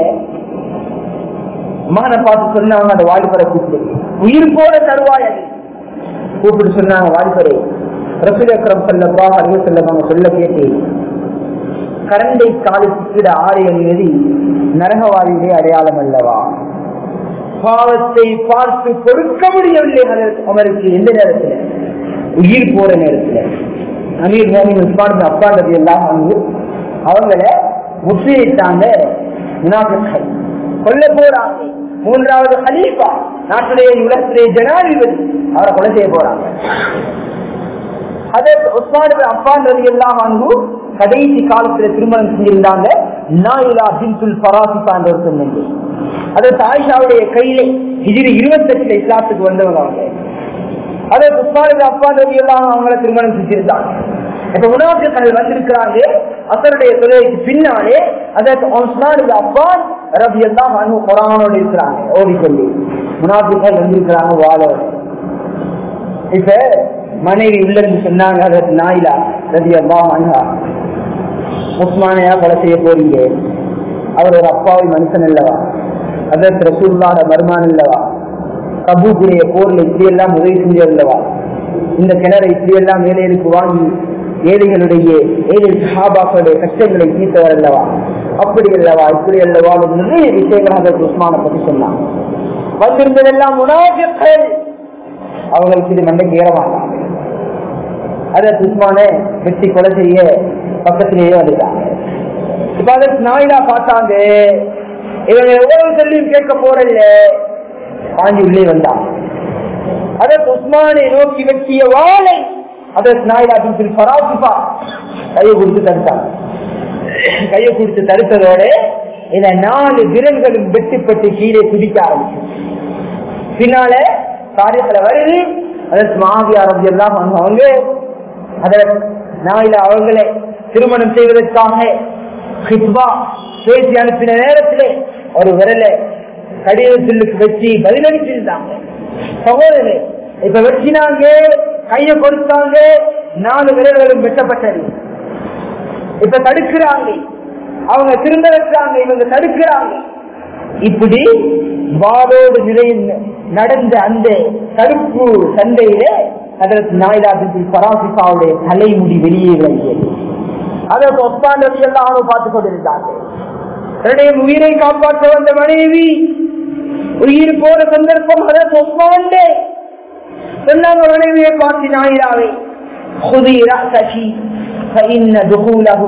மகனை பார்த்து சொன்னாங்க. அந்த வாலிபரை கூப்பிட்டு, உயிர் போற தருவாய் அது கூப்பிட்டு சொன்னாங்க, வாலிபரே, ரசூல் அக்ரம் ஸல்லல்லாஹு அலைஹி வஸல்லம் அவங்க சொல்ல கேட்டு கரண்டை காலுக்கு ஆறு அணிவது நரகவாதியுடைய அடையாளம் அல்லவா? பாவத்தை பார்த்து பொறுக்க முடியவில்லை அவருக்கு. எந்த நேரத்தில்? உயிர் போற நேரத்தில். அமீர் மோமின் உஸ்மான் பின் அஃபான் ரலியல்லாஹு அன்ஹு அவங்கள முற்றிட்டாங்க. முனாஃபிக்கள் கொல்ல போறாங்க. 3வது கலீஃபா, நாட்டுடைய உலகத்துடைய ஜனாதிபதி, அவரை கொலை செய்ய போறாங்க. அதற்கு உஸ்மான் பின் அஃபான் ரலியல்லாஹு அன்ஹு கடைசி காலத்துல திருமணம் செஞ்சிருந்தாங்க. நாயிலா பின்துல் ஃபராசிகா என்ற ஒரு பெண்மணி. அதற்கு ஆயிஷாவுடைய கையிலே ஹிஜ்ரி 28 இஸ்லாத்துக்கு வந்தவங்க அவங்க. அதற்கு உஸ்மான் பின் அஃபான் ரலியல்லாஹு அன்ஹு அவங்களை திருமணம் செஞ்சிருந்தாங்க. இப்ப முனாஃபிக்குகள் வந்திருக்கிறாங்க அசருடைய தொழுகைக்கு பின்னாலே. அதற்கு உஸ்மான் இப்னு அஃபான் ரலியல்லாஹு அன்ஹு குர்ஆனோடு இருக்கிறாங்க ஓடிக்கொண்டு. முனாஃபிக்குகள் வந்திருக்கிறாங்க வாளோட. இப்ப மனைவி உள்ள இருந்து சொன்னாங்க, அதற்கு நாயிலா ரலியல்லாஹு அன்ஹா, உஸ்மானையா கொலை செய்ய போறீங்க, அவர் ஒரு அப்பாவி மனுஷன் அல்லவா, அதற்கு ரசூலுல்லாஹ் மருமான் அல்லவா, தபூக்குடைய போர்ல இப்படி எல்லாம் உதவி செஞ்சது அல்லவா, இந்த கிணறை இப்படி எல்லாம் மேலேருக்கு வாங்கி ஏழை சஹாபாக்களுடைய கஷ்டங்களை தீர்த்தவர் அல்லவா, அப்படி அல்லவா இப்படி அல்லவா நிறைய விஷயங்களாக உஸ்மானை பற்றி சொன்னாங்க. வந்திருந்ததெல்லாம் முனாஃபிக்குகள், அவங்களுக்கு இது மண்டைக்கு ஏற மாட்டாங்க. அதற்கு உஸ்மானை வெட்டி கொலை செய்ய பக்கத்திலேயே வந்துட்டாங்க. இப்ப அதற்கு நாயிலா பார்த்தாங்க, இவங்க எவ்வளவு சொல்லியும் கேட்க போறதில்ல, பாஞ்சி உள்ளே வந்தாங்க. அதற்கு உஸ்மானை நோக்கி வெட்டிய வாளை அதற்கு நாயிலா பின் ஃபராசிபா கையை கொடுத்து தடுத்தாங்க. கையை கொடுத்து தடுத்ததோட இந்த 4 விரல்களும் வெட்டுப்பட்டு கீழே குதிக்க ஆரம்பிச்சு. பின்னால காரியத்துல வருது, அதற்கு மாவியா ரலியல்லாஹு அன்ஹு அவங்க அதற்கு நாயிலா அவர்களை திருமணம் செய்வதற்காக ஹித்பா பேசி அனுப்பின நேரத்திலே ஒரு விரலை கடிதத்திலுக்கு வச்சு பதிலளிச்சிருந்தாங்க. சகோதரே இப்ப வெட்டினாங்க, கையை கொடுத்தாங்க, 4 விரல்களும் வெட்டப்பட்டது. இப்ப தடுக்கிறாங்க, அவங்க திரும்ப வச்சாங்க, இவங்க தடுக்கிறாங்க. இப்படி வாளோடு நடந்த அந்த தடுப்பு சண்டையில அதற்கு நாயிலா பின் ஃபராசிபாவுடைய தலைமுடி வெளியே விளங்கியது. அதற்கு உஸ்மான் ரலியல்லாஹு அன்ஹு பார்த்துக் கொண்டிருந்தாங்க. தன்னுடைய உயிரை காப்பாற்ற வந்த மனைவி உயிர் போற சந்தர்ப்பம் அதற்கு உஸ்மான் சொன்னாங்க. மனைவியை பார்த்து நாயிலாவை خذي رأسك فإن دخولهم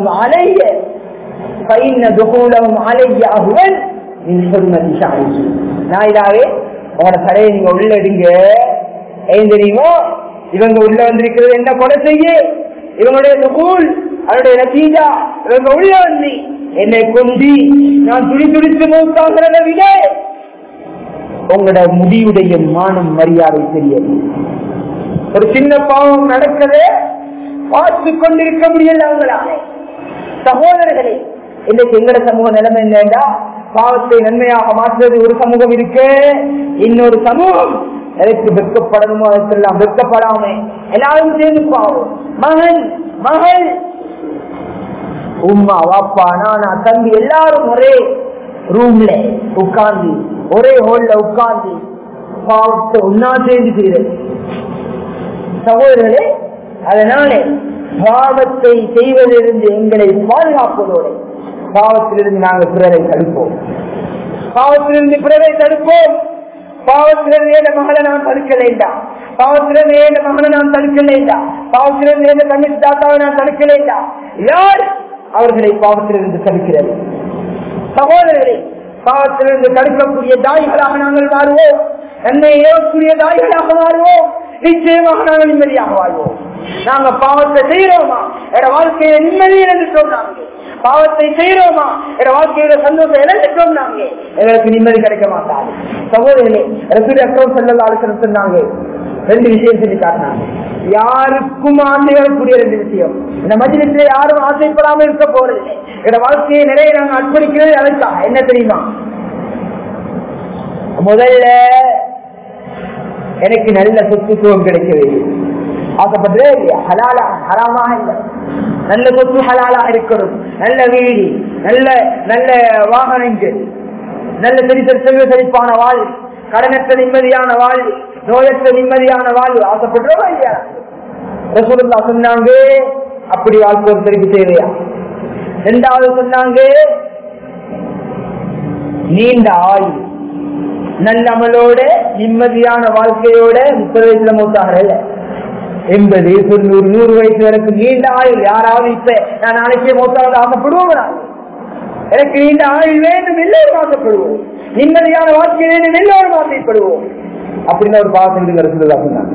علي أهون من حرمة شعرك. நாயிலாவே உங்களோட தலையை நீங்க உள்ள எடுங்க. ஏன் தெரியுமோ, இவங்க உள்ள வந்திருக்கிறது என்ன கொலை செய்ய, இவங்களுடைய துகூல் அவருடைய நதீஜா, இவங்க உள்ள வந்து என்னை கொண்டு நான் துடித்து மூத்தாகிறத விட உங்களோட முடிவுடைய மானம் மரியாதை தெரியாது. ஒரு சின்ன பாவம் நடக்கவே பார்த்து கொண்டிருக்க முடியல அவங்களால. சகோதரர்களே, இன்னைக்கு எங்கட சமூக நிலைமை என்னடா, பாவத்தை நன்மையாக மாற்றுவது ஒரு சமூகம் இருக்கு, இன்னொரு சமூகம் எதற்கு வெட்கப்படணுமோ அதற்கெல்லாம் வெட்கப்படாம எல்லாரும் சேர்ந்து பாவம். மகன் மகள் உம்மா வாப்பா நானா தம்பி எல்லாரும் ஒரே ரூம்ல உட்கார்ந்து ஒரே ஹோல்ல உட்கார்ந்து பாவத்தை ஒன்னா சேர்ந்து செய்யறது. சகோதரர்களே, அதனால பாவத்தை செய்வதிலிருந்து எங்களை பாதுகாப்பதோடு பாவத்திலிருந்து நாங்கள் பிறரை தடுப்போம். பாவத்திலிருந்து பிறரை தடுப்போம். பாவத்திலிருந்து ஏழ மகளை நான் தடுக்க வேண்டாம், பாவத்திலிருந்து ஏழ மகனை நான் தடுக்க வேண்டாம், பாவத்திலிருந்து ஏழ தங்கச்சி தாத்தாவை நான் தடுக்க வேண்டாம். யார் அவர்களை பாவத்திலிருந்து தடுக்கிறது? சகோதரர்களே, பாவத்திலிருந்து தடுக்கக்கூடிய தாய்களாக நாங்கள் மாறுவோம், நன்மை ஏற்கக்கூடிய தாய்களாக மாறுவோம். நிச்சயமாக நாங்கள் நிம்மதியாக வாழ்வோம். நாங்க பாவத்தை செய்யறோமா எட வாழ்க்கையில நிம்மதி இழந்துட்டோம், நாங்க பாவத்தை செய்யறோமா எட வாழ்க்கையில சந்தோஷம் இழந்துட்டோம், நாங்க எங்களுக்கு நிம்மதி கிடைக்க மாட்டாது. சகோதரர்களே, ரசூல் அக்ரம் ஸல்லல்லாஹு அலைஹி வஸல்லம் சொன்னாங்க, 2 விஷயம் சொல்லி காட்டினாங்க. யாருக்கும் ஆசை வரக்கூடிய 2 விஷயம். இந்த மஜ்லிஸ்ல யாரும் ஆசைப்படாம இருக்க போறதில்லை. எட வாழ்க்கையை நிறைய நாங்க அர்ப்பணிக்கிறது அதற்கா. என்ன தெரியுமா? முதல்ல எனக்கு நல்ல சொத்துத்துவம் கிடைக்க வேண்டும் ஆசைப்படுறே இல்லையா? ஹலாலா ஹராமாக இல்லை, நல்ல சொத்து ஹலாலா இருக்கணும், நல்ல வீடு, நல்ல நல்ல வாகனங்கள், நல்ல செல்வ செழிப்பான வாழ்வு, கடனற்ற நிம்மதியான வாழ்வு, நோயற்ற நிம்மதியான வாழ்வு ஆசைப்படுறோமா இல்லையா? ரசூலுல்லாஹ் சொன்னாங்க, அப்படி வாழ்க்கை ஒருத்தருக்கு தேவையா? 2வது சொன்னாங்க, நீண்ட ஆயுள், நல்ல அமலோட நிம்மதியான வாழ்க்கையோட 30 வயசுல மூத்தாகிற 80, 90, 100 வயசு வரைக்கும் நீண்ட ஆயுள். யாராவது இப்ப நான் நாளைக்கே மூத்தாவது ஆசைப்படுவோம்? எனக்கு நீண்ட ஆயுள் வேண்டும், எல்லோரும் ஆசைப்படுவோம். நிம்மதியான வாழ்க்கை வேண்டும், எல்லோரும் ஆசைப்படுவோம். அப்படின்னு ஒரு பாவம் சொன்னாங்க.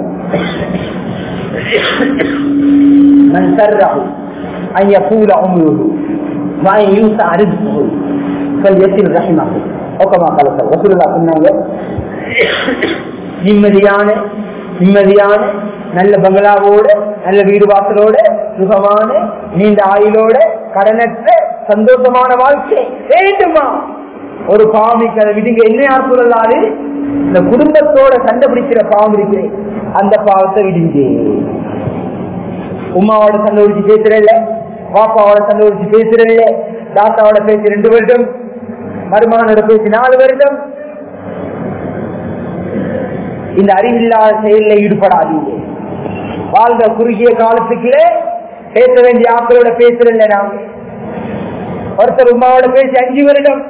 நிம்மதியான நல்ல பங்களாவோட நல்ல வீடு வாசலோட சுகமான நீண்ட ஆயுளோட கடனற்ற சந்தோஷமான வாழ்க்கை வேண்டுமா? ஒரு பாவமிக்கு அதை விடுங்க. என்ன யார் சொல்லலாது? இந்த குடும்பத்தோட சண்டை பிடிக்கிற பாவம் இருக்கு, அந்த பாவத்தை விடுங்க. உமாவோட சண்டை பிடிச்சு பேசுறதில்ல, பாப்பாவோட சண்டை பிடிச்சு பேசுறதில்ல, தாத்தாவோட பேசி 2 வருடம், மருமகனோட பேசி 4 வருடம். இந்த அறிவில்லாத செயலில் ஈடுபடாதீங்க. வாழ்ந்த குறுகிய காலத்துக்குள்ளே பேச வேண்டிய ஆக்களோட பேசுறதில்ல. நாங்க ஒருத்தர் உமாவோட பேசி 5 வருடம்,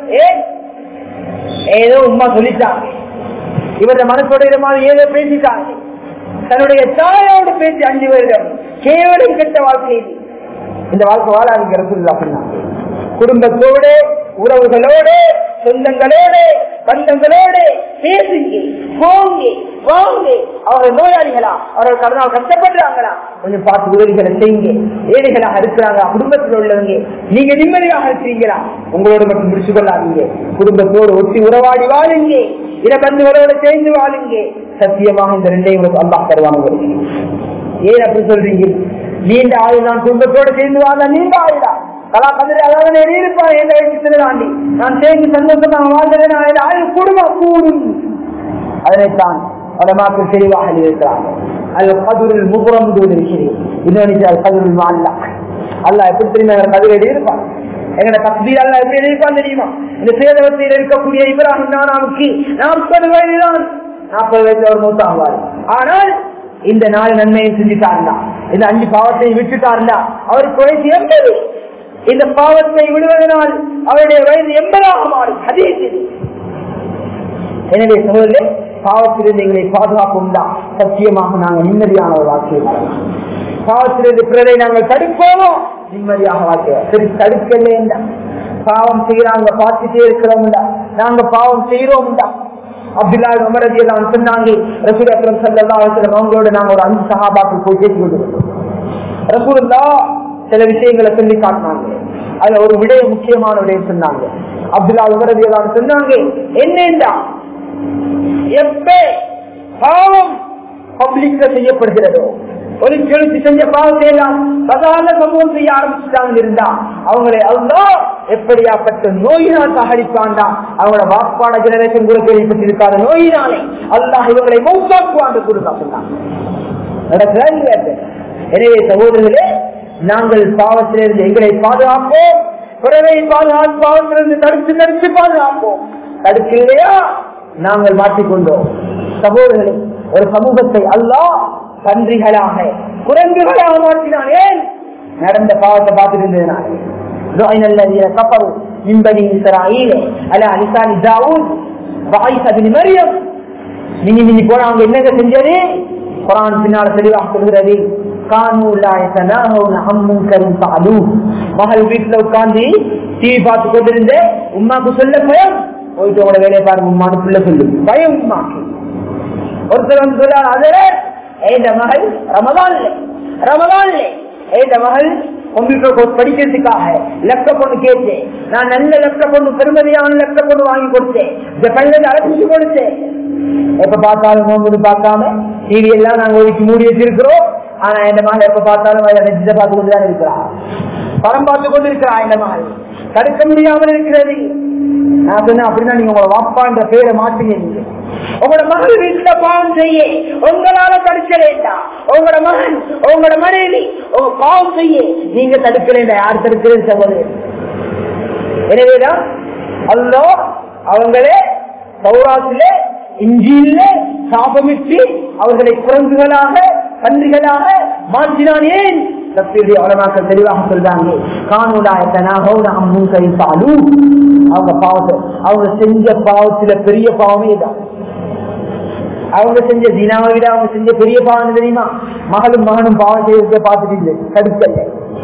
ஏதோ உமா சொல்லிட்டாங்க, இவருடைய மனசோட ஏதோ பேசிட்டாங்க. தன்னுடைய தாயோடு பேசி 5 வருடம், கேவலம் கெட்ட வாழ்க்கை. இந்த வாழ்க்கை வாழாதீங்க. ரசூலுல்லாஹ் அப்படின்னா குடும்பத்தோட, உறவுகளோடு, சொந்தங்களோடு, பந்தங்களோடு பேசுங்க, போங்க, வாங்க. அவர்கள் நோயாளிகளா, அவர்கள் கடனால் கஷ்டப்படுறாங்களா, கொஞ்சம் பார்த்து உதவிகளை செய்யுங்க. ஏழைகளாக இருக்கிறாங்க குடும்பத்தில் உள்ளவங்க, நீங்க நிம்மதியாக இருக்கிறீங்களா, உங்களோட மட்டும் முடிச்சு கொள்ளாதீங்க. குடும்பத்தோடு ஒட்டி உறவாடி வாழுங்க, இன பந்துகளோடு சேர்ந்து வாழுங்க. சத்தியமாக இந்த 2 அல்லாஹ் தருவாங்க. ஏன் அப்படி சொல்றீங்க? நீண்ட ஆயுள் நான் குடும்பத்தோடு சேர்ந்து வாழ, நீண்ட ஆயுளா கலா கதிரை அதாவது இருப்பான் எந்த வயசுல தாண்டி நான் சேர்ந்து சந்தோஷமாக வாழ்ந்தேன், ஆயுள் கூடுமா? கூடும். அதனைத்தான் உலமாக்கள் தெளிவாக இருக்கிறாங்க. அல் கதுரில் முபுரம் விஷயம் இன்னொன்று அல் கதுரில் மால்லா. அல்லாஹ் எப்படி தெரியுமா கதிரை இருப்பான்? எங்கட தக்பீர் அல்லாஹ் எப்படி இருப்பான் தெரியுமா? இந்த சேதவத்தில் இருக்கக்கூடிய இப்ராஹிம் நானாவுக்கு 40 வயதுதான், 40 வயசுல ஒரு மூத்தாகுவார். ஆனால் இந்த 4 நன்மையை செஞ்சுட்டாருந்தா, இந்த 5 பாவத்தை விட்டுட்டாருந்தா அவருக்கு வயசு 80. இந்த பாவத்தை விடுவதனால் அவருடைய வயது 80ஆக மாறும். ஹதீஸ் இது. எனவே சகோதரர்களே, பாவத்திலிருந்து எங்களை பாதுகாப்பும் தான் சத்தியமாக நாங்கள் நிம்மதியான ஒரு வாழ்க்கையை வாழலாம். பாவத்திலிருந்து பிறரை நாங்கள் தடுப்போமோ நிம்மதியாக வாழ்க்கை. சரி, தடுக்கலே பாவம் செய்யறாங்க பார்த்துட்டே இருக்கிறோம்டா, நாங்க பாவம் செய்யறோம்டா. அப்துல்லா உமர் ரலியல்லாஹு அன்ஹு சொன்னாங்க, ரசூல் அக்ரம் ஸல்லல்லாஹு அலைஹி வஸல்லம் அவங்களோட நாங்க ஒரு 5 சஹாபாக்கள் போய் பேசி கொண்டிருந்தோம். ரசூலுல்லாஹ் சில விஷயங்களை சொல்லி காட்டினாங்க. அதுல ஒரு விடயம், முக்கியமான விடயம் சொன்னாங்க. அப்துல்லா உமர் ரலியல்லாஹு அன்ஹு சொன்னாங்க, என்னென்றா எப்ப பாவம் பப்ளிக்ல செய்யப்படுகிறதோ, ஒரு எழுத்து செஞ்ச பாவத்தை எல்லாம் சாதாரண சமூகம் செய்ய ஆரம்பிச்சுட்டாங்க இருந்தா அவங்களை அல்லாஹ் எப்படியாப்பட்ட நோயினால் சகடிப்பாண்டா. அவங்களோட வாப்பாட ஜெனரேஷன் கூட கேள்விப்பட்டிருக்காத நோயினாலே அல்லாஹ் இவங்களை மௌத்தாக்குவான்னு கொடுத்தா சொன்னாங்க. நடக்கிறது. எனவே சகோதரர்களே, நாங்கள் பாவத்திலிருந்து எங்களை பாதுகாப்போம், பிறரை பாவத்திலிருந்து தடுத்து பாதுகாப்போம். தடுக்கலையா நாங்கள் மாற்றிக்கொண்டோம். சகோதரர்களே, ஒரு சமூகத்தை அல்லாஹ் பன்றிகளாக, குரங்குகளாக மாற்றினான். ஏன்? நடந்த பாவத்தை பார்த்துட்டு இருந்ததுனாலே. போனாங்க, என்னங்க செஞ்சது? குர்ஆன் பின்னால தெளிவாக சொல்கிறது. மகள் வீட்டுல உட்கார்ந்து டிவி பார்த்து கொண்டிருந்த உமாக்கு சொல்ல பயம், போயிட்டு உங்களோட வேலையை பாருங்க உமான்னு பிள்ளை சொல்லு, பயம் உமாக்கு. ஒருத்தர் வந்து சொல்றாரு, அதுல இந்த மகள் ரமதான்ல இந்த மகள் கம்ப்யூட்டர் கோர்ஸ் படிக்கிறதுக்காக லேப்டாப் ஒண்ணு கேட்டேன். நான் நல்ல லேப்டாப் ஒண்ணு, பெருமதியான லேப்டாப் ஒண்ணு வாங்கி கொடுத்தேன், ஜப்பான்ல அழைச்சிட்டு கொடுத்தேன். எப்ப பார்த்தாலும் நோம்பு பார்க்காம டிவி எல்லாம் நாங்க ஒதுக்கி மூடி வச்சிருக்கிறோம். ஆனா இந்த மகள் எப்ப பார்த்தாலும் நெஜத்தை பார்த்து கொண்டுதான் இருக்கிறான், படம் பார்த்து கொண்டு இருக்கிறா. இந்த மகள் தடுக்க முடியாமல் இருக்கிறது. நான் சொன்னேன், அப்படின்னா நீங்க உங்களோட வாப்பா என்ற பேரை மாற்றுங்க. நீங்க உங்களோட மகள் வீட்டுல பாவம் செய்ய உங்களால தடுக்கலேண்டா, உங்களோட மகன் உங்களோட மனைவி உங்க பாவம் செய்ய நீங்க தடுக்கலேண்டா, யார் தடுக்கிறது சகோதரர்? எனவேதான் அல்லாஹ் அவங்களே தௌராத்தில இஞ்சியில சாபமிட்டு அவர்களை குரங்குகளாக பன்றிகளாக மாற்றினான். ஏன்? உலமாக்கள் தெளிவாக சொல்றாங்க, அவங்க பாவத்தை, அவங்க செஞ்ச பாவத்துல பெரிய பாவமே தான். அவங்க செஞ்ச தினாவை விட அவங்க செஞ்ச பெரிய பாவம் தெரியுமா? மகளும் மகனும் பாவம் செய்ய பார்த்துட்டு தடுக்கல.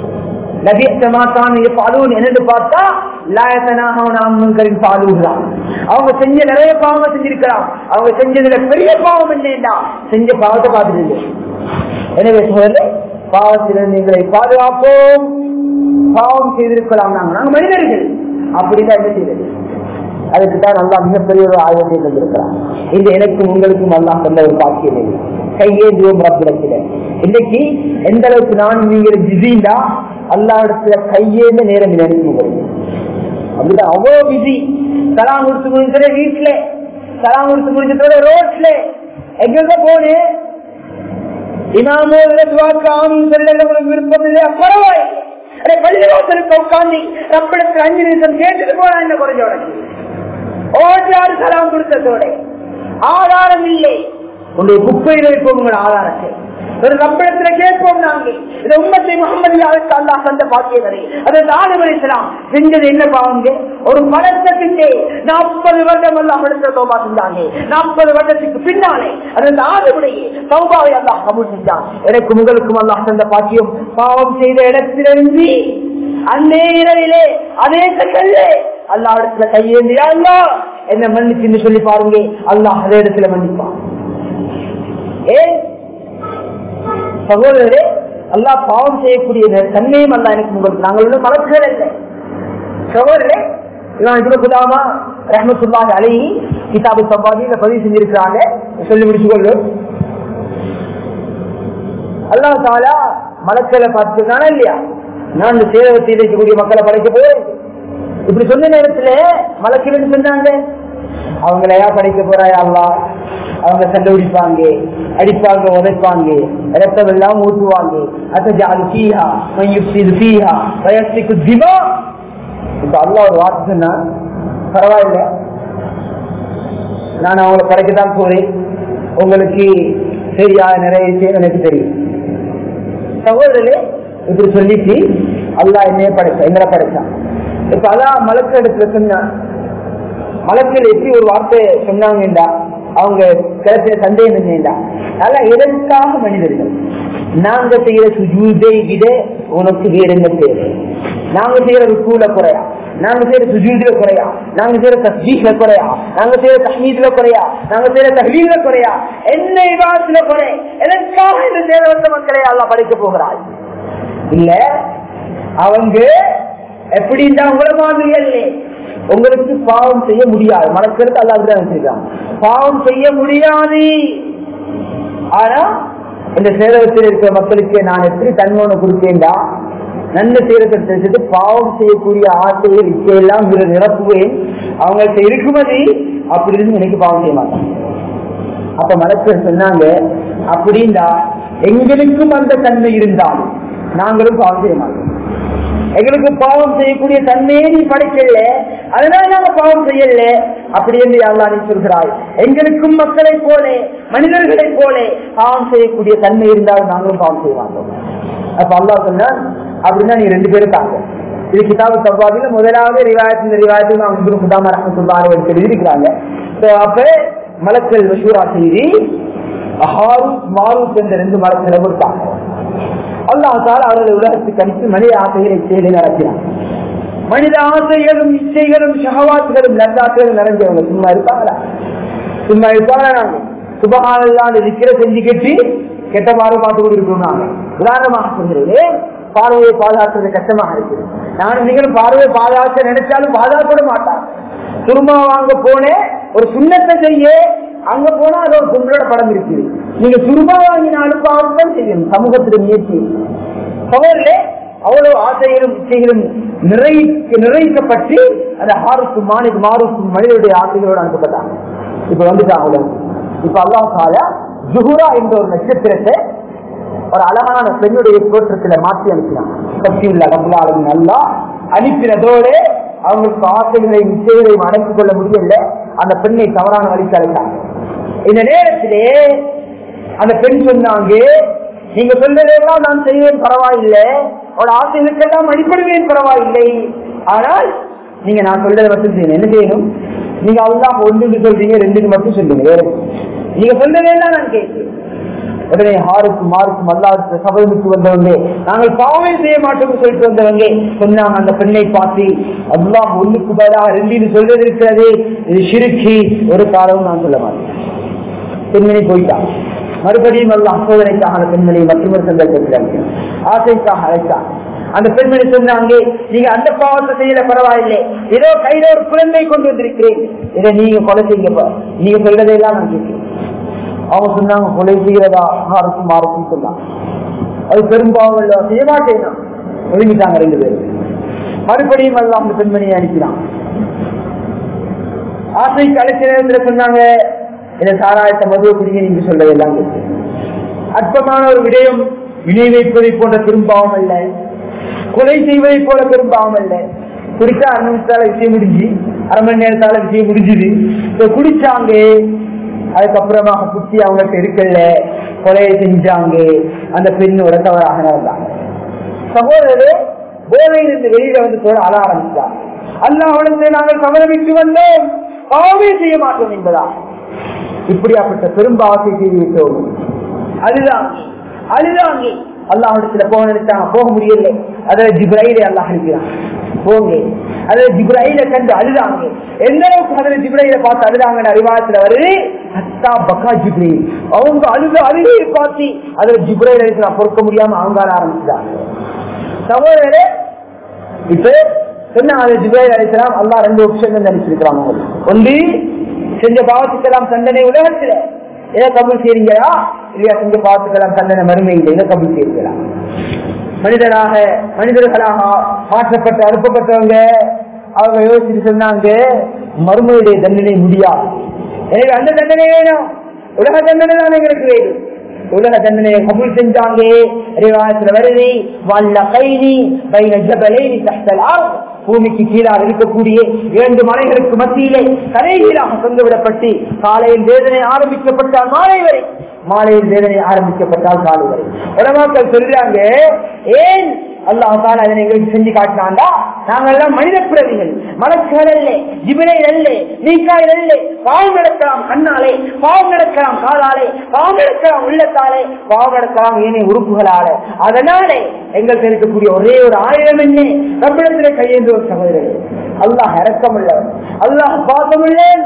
என்னன்னு பார்த்தா அவங்க செஞ்ச நிறைய பாவம் செஞ்சிருக்கலாம். அவங்க செஞ்சதுல பெரிய பாவம் என்னடா, செஞ்ச பாவத்தை பார்த்துட்டு. எனவே பாவத்திலிருந்து எங்களை பாதுகாப்போம். பாவம் செய்திருக்கலாம், நாங்க மனிதர்கள், அப்படிதான் என்ன செய்வது? அதுக்குத்தான் அல்லாஹ் மிகப்பெரிய ஒரு ஆயுதத்தை தந்திருக்கிறார். இது எனக்கும் உங்களுக்கும் அல்லாஹ் சொன்ன ஒரு பாக்கியம். கையேந்துவோம் ரப்பிடத்துல. இன்னைக்கு எந்த அளவுக்கு நான் நீங்கள் பிஸிண்டா அல்லா இடத்துல கையேந்த நேரம் நினைச்சு அப்படிதான் அவ்வளவு பிஸி. சலாம் கொடுத்து முடிஞ்ச வீட்டுல, சலாம் கொடுத்து முடிஞ்சதோட ரோட்ல எங்க போனு இமாமோ விருப்பம் இல்லையா பரவாயில்லை, பள்ளிவாசலுக்கு உட்காந்து ரப்பிடத்துல 5 நிமிஷம் கேட்டுட்டு போனா என்ன குறைஞ்ச உடனே ஓட்டாறு சலாம் கொடுத்ததோட ஆதாரம் இல்லை. உங்களுடைய குப்பையில் வைப்போம் உங்களோட ஆதாரத்தை ஒரு ரப்பிடத்துல கேட்போம். நாங்கள் இந்த உம்மத்தை முகமதியாவுக்கு அல்லாஹ் தந்த பாக்கியவரை அதை ஆதம் அலைஹிஸ்ஸலாம் செஞ்சது என்ன பாவங்க? ஒரு மனசத்துக்கு 40 வருடம் அல்லாஹ் எடுத்த தௌபா செஞ்சாங்க. 40 வருடத்துக்கு பின்னாலே அந்த ஆதமுடைய தௌபாவை அல்லாஹ் கபூல் செஞ்சான். எனக்கு உங்களுக்கும் அல்லாஹ் தந்த பாக்கியம் பாவம் செய்த இடத்திலிருந்து அந்தே இரவிலே அதே செகண்ட்லே அல்லாஹ் இடத்துல கையேந்தியா அல்லாஹ் என்ன மன்னிச்சுன்னு சொல்லி பாருங்க, அல்லாஹ் அதே இடத்துல மன்னிப்பான். சகோதரரே, அல்லாஹ் பாவம் செய்யக்கூடிய தன்மையும் அல்ல எனக்கு உங்களுக்கு நாங்கள் மலர்கள் இல்லை. சகோதரரே, குதாமா ரஹ்மத்துல்லாஹி அலைஹி கிதாபு சவாதியில பதிவு செஞ்சிருக்கிறாங்க. சொல்லி முடிச்சு கொள்ளு. அல்லாஹ் தாலா மலக்களை பார்த்துனானா இல்லையா, நான் இந்த சேதத்தில் இருக்கக்கூடிய மக்களை படைக்க போய் இப்படி சொன்ன நேரத்துல மலக்கில் சொன்னாங்க, அவங்களையா படைக்க போறாயா அல்லாஹ்? அவங்க சண்டை பிடிப்பாங்க, அடிப்பாங்க, உதைப்பாங்க, ரத்தம் எல்லாம் ஊற்றுவாங்க. இப்ப அல்லாஹ் ஒரு வார்த்தை சொன்னா, பரவாயில்ல நான் அவங்களை படைக்கத்தான் போறேன், உங்களுக்கு சரியா நிறைய விஷயம் எனக்கு தெரியும். சகோதரர்களே, இப்படி சொல்லிட்டு அல்லாஹ் என்னைய படைச்சா, எங்களை படைச்சான். இப்ப அல்லாஹ் மலக்கு இடத்துல சொன்னா, மலக்கில் எப்படி ஒரு வார்த்தை சொன்னாங்கடா, அவங்க கிடைச்ச சந்தேகம் என்னடா, அதெல்லாம் எதற்காக மனிதர்கள் நாங்க செய்யற சுஜூதை விட உனக்கு வேற என்ன தேவை? நாங்க செய்யற ருக்கூல குறையா, நாங்க செய்யற சுஜூதுல குறையா, நாங்க செய்யற தஸ்பீஹ்ல குறையா, நாங்க செய்யற தஹ்மீதுல குறையா, நாங்க செய்யற தஹ்லீல்ல குறையா, என்ன இபாதத்துல குறை? எதற்காக இந்த தேவத்த மக்களை அல்லாஹ் படைக்க போகிறாய்? இல்ல, அவங்க எப்படின்னா உங்களை மாதிரி அல்ல, உங்களுக்கு பாவம் செய்ய முடியாது. மனக்கருத்து அல்லாஹ் வச்சிருக்காங்க, பாவம் செய்ய முடியாது. ஆனா இந்த சேதத்தில் இருக்கிற மக்களுக்கு நான் எப்படி தன்மோனை கொடுத்தேன்டா, நல்ல சேதத்தை தெரிஞ்சுட்டு பாவம் செய்யக்கூடிய ஆசைகள் இச்சையெல்லாம் நிரப்புவேன். அவங்கள்ட்ட இருக்குமதி அப்படி இருந்து எனக்கு பாவம் செய்ய மாட்டாங்க. அப்ப மலக்கர் சொன்னாங்க, அப்படின்னா எங்களுக்கும் அந்த தன்மை இருந்தாலும் நாங்களும் பாவம் செய்ய மாட்டோம். எங்களுக்கு பாவம் செய்யக்கூடிய தன்மையே நீ படைக்கல, அதனால நாங்க பாவம் செய்யல. அப்படி என்று அல்லாஹ் நீ சொல்கிறாய், எங்களுக்கும் மக்களை போல மனிதர்களை போல பாவம் செய்யக்கூடிய தன்மை இருந்தாலும் நாங்களும் பாவம் செய்ய மாட்டோம். அப்ப அல்லாஹ் சொன்னா, அப்படின்னா நீ 2 பேரும் தாங்க. இது கிதாபு தவ்வாபில முதலாவது ரிவாயத்தில் அவங்க குதாமா ரஹ்மத்துல்லாஹி அலைஹி எழுதியிருக்கிறாங்க. அப்ப மலக்கள் மஷூரா செய்தி ஹாரூத் மாரூத் என்ற 2 மலக்களை கொடுத்தாங்க. அல்லாஹ் தாலா அவர்களை உலகத்துக்கு அனுப்பி மனித ஆசைகளை செய்து நடத்தினார். மனித ஆசைகளும் இச்சைகளும் ஷஹவாத்துகளும் லத்தாக்களும் நிறைஞ்சவங்க சும்மா இருப்பாங்களா? சும்மா இருப்பாங்களா? நாங்க சுபஹானல்லாஹ் திக்ர செஞ்சு கட்டி கெட்ட பார்வை பார்த்து கொண்டிருக்கிறோம். நாங்க உதாரணமாக சொல்கிறேன், பார்வையை பாதுகாக்கிறது கஷ்டமாக இருக்குது. நானும் நீங்களும் பார்வையை பாதுகாக்க நினைச்சாலும் பாதுகாக்க மாட்டாங்க. சுருமா வாங்க போனேன், ஒரு சுண்ணத்தை செய்ய அங்க போனா அது ஒரு பொண்ணோட படம் இருக்குது. நீங்க சுருமா வாங்கினாலும் பாவம் செய்யணும். சமூகத்துடைய முயற்சி பவர்ல அவ்வளவு ஆசைகளும் இச்சைகளும் நிறைக்கப்பட்டு அந்த ஹாருக்கும் மாருக்கும் மனிதனுடைய ஆசைகளோடு அனுப்பப்பட்டாங்க. இப்ப வந்துட்டாங்க. இப்ப அல்லாஹ் தாலா ஜுஹுரா என்ற ஒரு நட்சத்திரத்தை ஒரு அழகான பெண்ணுடைய தோற்றத்துல மாற்றி அனுப்பினான். சக்தியுள்ள ரப்பல் ஆலமீன் அல்லாஹ் அனுப்பினதோடு அவங்களுக்கு ஆசைகளை இச்சைகளையும் அடக்கிக் கொள்ள முடியல. அந்த பெண்ணை தவறான வழிக்கு அழைத்தாங்க. இந்த நேரத்திலே அந்த பெண் சொன்னாங்க, நீங்க சொல்றதெல்லாம் நான் செய்வேன் பரவாயில்லை, அவட ஆசைகளுக்கெல்லாம் அடிப்படுவேன் பரவாயில்லை, ஆனால் நீங்க நான் சொல்றதை மட்டும் செய்யணும். என்ன செய்யணும்? நீங்க அல்லாஹ் 1 சொல்றீங்க, 2 மட்டும் சொல்லுங்க. வேற நீங்க சொல்றதெல்லாம் நான் கேட்கிறேன். உடனே ஹாருக்கும் மாருக்கும் அல்லாஹ் சபைக்கு வந்தவங்க, நாங்கள் பாவமே செய்ய மாட்டோம்னு சொல்லிட்டு வந்தவங்க சொன்னாங்க, அந்த பெண்ணை பார்த்து அல்லாஹ் 1க்கு பதிலாக 2 சொல்றது இருக்கிறது, இது ஷிர்க், ஒரு காலமும் நான் சொல்ல மாட்டேன். பெண்மணி போயிட்டான். மறுபடியும் அல்லாஹ் சோதனைக்காக அந்த பெண்மணி மற்றொரு சந்தர்ப்பத்தில் ஆசைக்காக அழைத்தான். அந்த பெண்மணி சொன்னாங்க, நீங்க அந்த பாவத்தை செய்யல பரவாயில்லை, ஏதோ கையில ஒரு குழந்தை கொண்டு வந்திருக்கிறேன், இதை நீங்க கொலை செய்ய, நீங்க சொல்றதையெல்லாம் நான் கேட்கிறேன். அவங்க சொன்னாங்க கொலை செய்யறதா அரசும் மாறும் சொன்னாங்க. அது பெரும்பாவம் செய்ய மாட்டேன் ஒதுங்கிட்டாங்க 2 பேரும். மறுபடியும் அல்ல அந்த பெண்மணியை அனுப்பினான். ஆசைக்கு அழைச்ச நேரத்தில் சொன்னாங்க இந்த சாராயத்தை மதுவை குடிங்க நீங்க சொல்லதெல்லாம் அற்பமான ஒரு விடயம். வினை வைப்பதை போன்ற பெரும்பாவம் அல்ல, கொலை செய்வதை போல பெரும்பாவம் அல்ல. குடிச்சா 6 நிமிஷத்தால விஷயம் முடிஞ்சு, 1/2 மணி நேரத்தால விஷயம் முடிஞ்சுது. குடிச்சாங்க, அதுக்கப்புறமாக குத்தி அவங்கள்ட்ட இருக்கல, கொலையை செஞ்சாங்க. அந்த பெண்ணோட தவறாக நடந்தாங்க. சகோதரரே, போதையில் இருந்து வெளியில வந்து தோட அழ ஆரம்பித்தார். அல்லாஹ்விடத்தை நாங்கள் கவனமிட்டு வந்தோம், பாவமே செய்ய மாட்டோம் என்பதா. இப்படியாப்பட்ட பெரும்பாவத்தை செய்து விட்டோம். அழுதாங்க. அல்லாஹ்விடத்துல போக நினைச்சாங்க, போக முடியல. அதுல ஜிப்ராயிலை அல்லாஹ் அனுப்பினான், போங்க. அதுல ஜிப்ராயிலை கண்டு அழுதாங்க. எந்த அளவுக்கு அதுல ஜிப்ராயிலை பார்த்து அழுதாங்கன்னு அறிவாளத்துல வருது. அத்தா பக்கா ஜிப்ராயில் அவங்க அழுகையை பார்த்து அதுல ஜிப்ராயிலை பொறுக்க முடியாம அவங்க ஆரம்பிச்சுட்டாங்க. சகோதரரே, இப்ப சொன்ன ஜிப்ராயில் அலைஹிஸ்ஸலாம் அல்லாஹ் 2 ஆப்ஷன் அனுப்பிச்சிருக்கிறாங்க. ஒன்று, செஞ்ச பாவத்துக்கெல்லாம் தண்டனை உலகத்துல இதை கபூல் செய்றீங்களா, இல்லையா செஞ்ச பாவத்துக்கெல்லாம் தண்டனை மறுமையில் இதை கபூல் செய்றீங்களா. மனிதர்களாக மாற்றப்பட்டு அனுப்பப்பட்டவங்க அவங்க யோசிச்சு சொன்னாங்க, மறுமையுடைய தண்டனை முடியாது, எனவே அந்த தண்டனை வேணும், உலக தண்டனை தான் எங்களுக்கு வேணும். உலக தண்டனையை கபூல் செஞ்சாங்க. வருது, பூமிக்கு கீழாக இருக்கக்கூடிய 2 மலைகளுக்கு மத்தியிலே கரைகீழாக தொங்கவிடப்பட்டு காலையில் வேதனை ஆரம்பிக்கப்பட்டால் மாலை வரை, மாலையில் வேதனை ஆரம்பிக்கப்பட்டால் காலை வரை. உலமாக்கள் சொல்றாங்க, ஏன் அல்லாஹ் தாலா அதனை எங்களுக்கு செஞ்சு காட்டினாண்டா, நாங்கள் எல்லாம் மனித பிறவிகள், மலக்குகள் அல்ல, ஜிப்ரீல் அல்ல, மீகாயில் அல்ல. பாவம் நடக்கலாம் கண்ணாலே, பாவம் நடக்கலாம் காலாலே, பாவம் நடக்கலாம் உள்ளத்தாலே, பாவம் நடக்கலாம் ஏனைய உறுப்புகளால. அதனாலே எங்களுக்கு இருக்கக்கூடிய ஒரே ஒரு ஆயுதம் என்ன, ரப்பிடத்திலே கையேந்து ஒரு சகோதரர்கள். அல்லாஹ் இரக்கமுள்ளவன், அல்லாஹ் பாசமுள்ளவன்.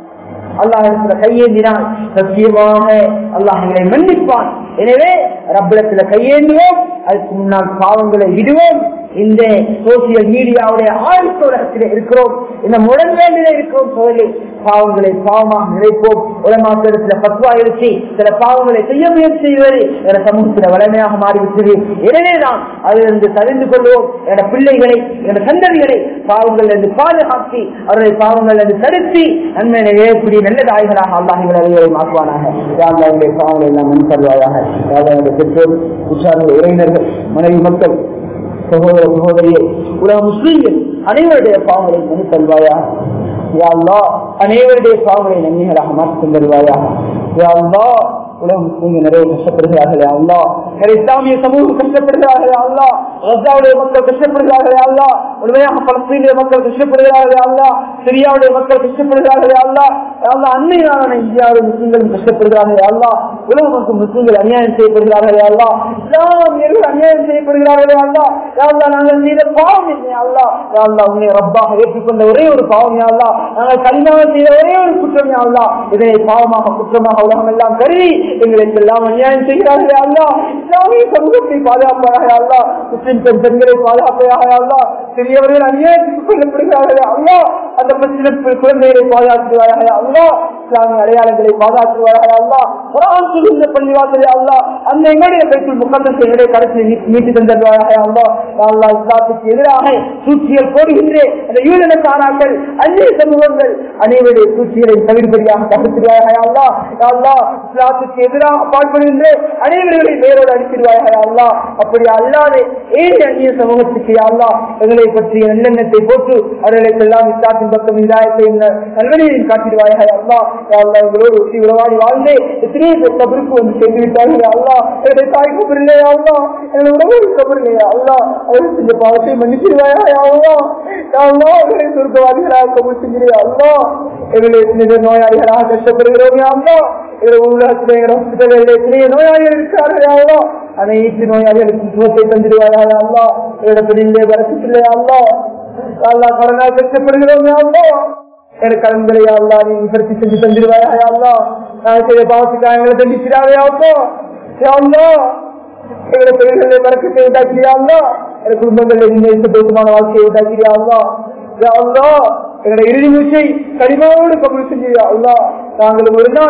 அல்லாஹ் கையேந்தினால் சத்தியமாக அல்லாஹ் எங்களை மன்னிப்பான். எனவே ரப்பிடத்துல கையேந்துவோம், அதுக்கு முன்னால் பாவங்களை விடுவோம். இந்த சோசியல் மீடியாவுடைய ஆழ்த்த உலகத்திலே இருக்கிறோம், இந்த முழங்கேண்டிலே இருக்கிறோம். சோழல் பாவங்களை பாவமாக நினைப்போம். உலமாத்திரத்துல பத்வா இருக்கு, சில பாவங்களை செய்ய முயற்சி செய்வது என சமூகத்தில வளமையாக மாறிவிட்டது. எனவே தான் அதிலிருந்து தெரிந்து கொள்வோம். என பிள்ளைகளை, என சந்ததிகளை பாவங்கள் இருந்து பாதுகாத்து அவர்களை பாவங்கள் இருந்து தடுத்து நன்மை நிறைவேறக்கூடிய நல்ல தாய்களாக அல்லாஹ் எங்களை மாற்றுவானாக. யாருடைய பாவங்களை எல்லாம் மண் தருவாயாக. யாருடைய பெற்றோர், உற்சார்கள், உறவினர்கள், மனைவி, மக்கள், சகோதர சகோதரியே, உலக முஸ்லீம்கள் அனைவருடைய பாவங்களை மண் தருவாயாக. யா அல்லாஹ் அனைவருடைய பாவங்களை நன்மைகளாக மாற்றித் தருவாயாக. யா அல்லாஹ் உலக முஸ்லீம்கள் நிறைய கஷ்டப்படுகிறார்கள். யா அல்லாஹ் இஸ்லாமிய சமூகம் கஷ்டப்படுகிறார்கள். யா அல்லாஹ் கஸாவுடைய மக்கள் கஷ்டப்படுகிறார்கள். யா அல்லாஹ் உண்மையாக பலஸ்தீனிய மக்கள் கஷ்டப்படுகிறார்கள். யா அல்லாஹ் சிரியாவுடைய மக்கள் கஷ்டப்படுகிறார்கள். யா அல்லாஹ் யா அல்லாஹ் அன்னையான இந்தியாவுடைய முஸ்லீம்களும் கஷ்டப்படுகிறார்கள். யா அல்லாஹ் உலக மக்கள் முஸ்லீம்கள் அநியாயம் செய்யப்படுகிறார்கள். யா அல்லாஹ் இஸ்லாமியர்கள் அநியாயம் செய்யப்படுகிறார்கள். யா அல்லாஹ் யா அல்லாஹ் நாங்கள் செய்த பாவம் என்ன? யா அல்லாஹ் யா அல்லாஹ் உன்னை ரப்பாக ஏற்றுக்கொண்ட ஒரே ஒரு பாவம். யா அல்லாஹ் நாங்கள் கலிமாவை செய்த ஒரே ஒரு குற்றம். யா அல்லாஹ் இதனை பாவமாக குற்றமாக உலகம் எல்லாம் கருதி எங்களுக்கு எல்லாம் அநியாயம் செய்கிறார்கள். யா அல்லாஹ் இஸ்லாமிய சமூகத்தை பாதுகாப்பாக. யா அல்லாஹ் முஸ்லிம் பெண்களை பாதுகாப்பாக. யா அல்லாஹ் சிறியவர்கள் அநியாயத்துக்கு கொல்லப்படுகிறார்கள். யா அல்லாஹ் அந்த முஸ்லிம் குழந்தைகளை பாதுகாத்துவாயாக. யா அல்லாஹ் இஸ்லாமிய அடையாளங்களை பாதுகாத்துவாயாக. யா அல்லாஹ் குர்ஆன் சொல்லுகிற பள்ளிவாசல். யா அல்லாஹ் அந்த எங்களுடைய பைத்துல் முகத்தஸ் எங்களுடைய கருத்தை மீட்டு தந்தருவாயாக. யா அல்லாஹ் யா அல்லாஹ் இஸ்லாத்துக்கு எதிராக சூழ்ச்சிகள் போடுகின்ற அந்த யூதனக்காராக்கள், அந்நிய சமூகங்கள் அனைவருடைய சூழ்ச்சிகளை தவிர்ப்படியாக தவிர்த்திருவாயாக. யா அல்லாஹ் யா அல்லாஹ் இஸ்லாத்துக்கு எதிராக பாடுபடுகின்ற அனைவர்களை வேரோடு அடித்திருவாயாக. யா அல்லாஹ் அப்படி அல்லாது ஏழு அந்நிய சமூகத்துக்கு யா அல்லாஹ் எங்களை பற்றிய நல்லெண்ணத்தை போட்டு அவர்களுக்கெல்லாம் இஸ்லாத்தின் பக்கம் இதாயத்தை நல்வழியையும் காட்டிடுவாயாக. யா அல்லாஹ் யா அல்லாஹ் எங்களோடு ஒட்டி உறவாடி வாழ்ந்து எத்தனையோ பேர் கபருக்கு வந்து சென்று விட்டார்கள். யா அல்லாஹ் என்னுடைய தாய் கபரில்லை. யா அல்லாஹ் என்னுடைய உறவு கபரில்லை. யா அல்லாஹ் அவர்கள் செஞ்ச பாவத்தை மன்னிச்சிருவாயாக. யா அல்லாஹ் யா அல்லாஹ் அவர்களை சொர்க்கவாதிகளாக கபூல் செஞ்சிரு. யா அல்லாஹ் எங்களை எத்தனை நோயாளிகளாக கஷ்டப்படுகிறோம். யா அல்லாஹ் உலகத்திலே ஹாஸ்பிட்டல்களில் எத்தனைய நோயாளிகள் இருக்கிறார்கள். யா அல்லாஹ் அனைத்து நோயாளிகளுக்கும் சுகத்தை தந்திருவாயாக. யா அல்லாஹ் இடத்திலே வரத்தில்லை. யா அல்லாஹ் யா அல்லாஹ் கொரோனா கஷ்டப்படுகிறோம். யா அல்லாஹ் எனக்கு கடன்களை யா அல்லாஹ் நீ விபத்தி செஞ்சு தந்திருவாயாக. யா அல்லாஹ் நான் செய்த பாவத்துக்காக எங்களை தண்டிக்கிறாவே. யா அல்லாஹ் யா அல்லாஹ் எங்களை தொழில்களை வரக்கத்தை உண்டாக்கிறியா. அல்லாஹ் எங்கள் குடும்பங்களில் இன்னும் சந்தோஷமான வாழ்க்கையை உண்டாக்கிறியா. அல்லாஹ் யா அல்லாஹ் எங்களுடைய இறுதி மூச்சை கனிமாவோடு கபூல் செஞ்சியா. அல்லாஹ் நாங்கள் ஒரு நாள்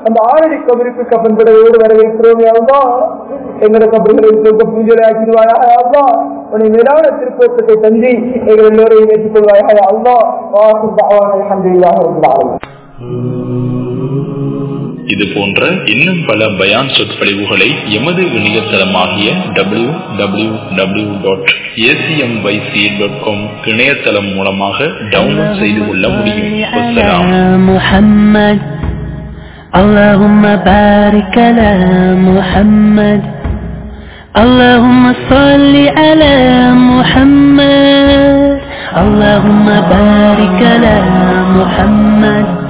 அந்த ஆறடி கபருக்கு கபன் படையோடு வரவேற்கிறோம் யா அல்லாஹ். எங்களோட கபர்களை பூஜை ஆக்கிடுவாயா அல்லாஹ். உன்னை மேலான திருப்பத்தை தந்தி எங்கள் எல்லோரையும் ஏற்றுக்கொள்வாயா அல்லாஹ். வாஹு தஅவானா அல்ஹம்துலில்லாஹி ரப்பில் ஆலமீன். இது போன்ற இன்னும் பல பயான் சொற்பொழிவுகளை எமது இணையதளமாகிய www.acmyc.com இணையதளம் மூலமாக டவுன்லோட் செய்து கொள்ள முடியும். اللهم بارك على محمد اللهم صل على محمد اللهم بارك على محمد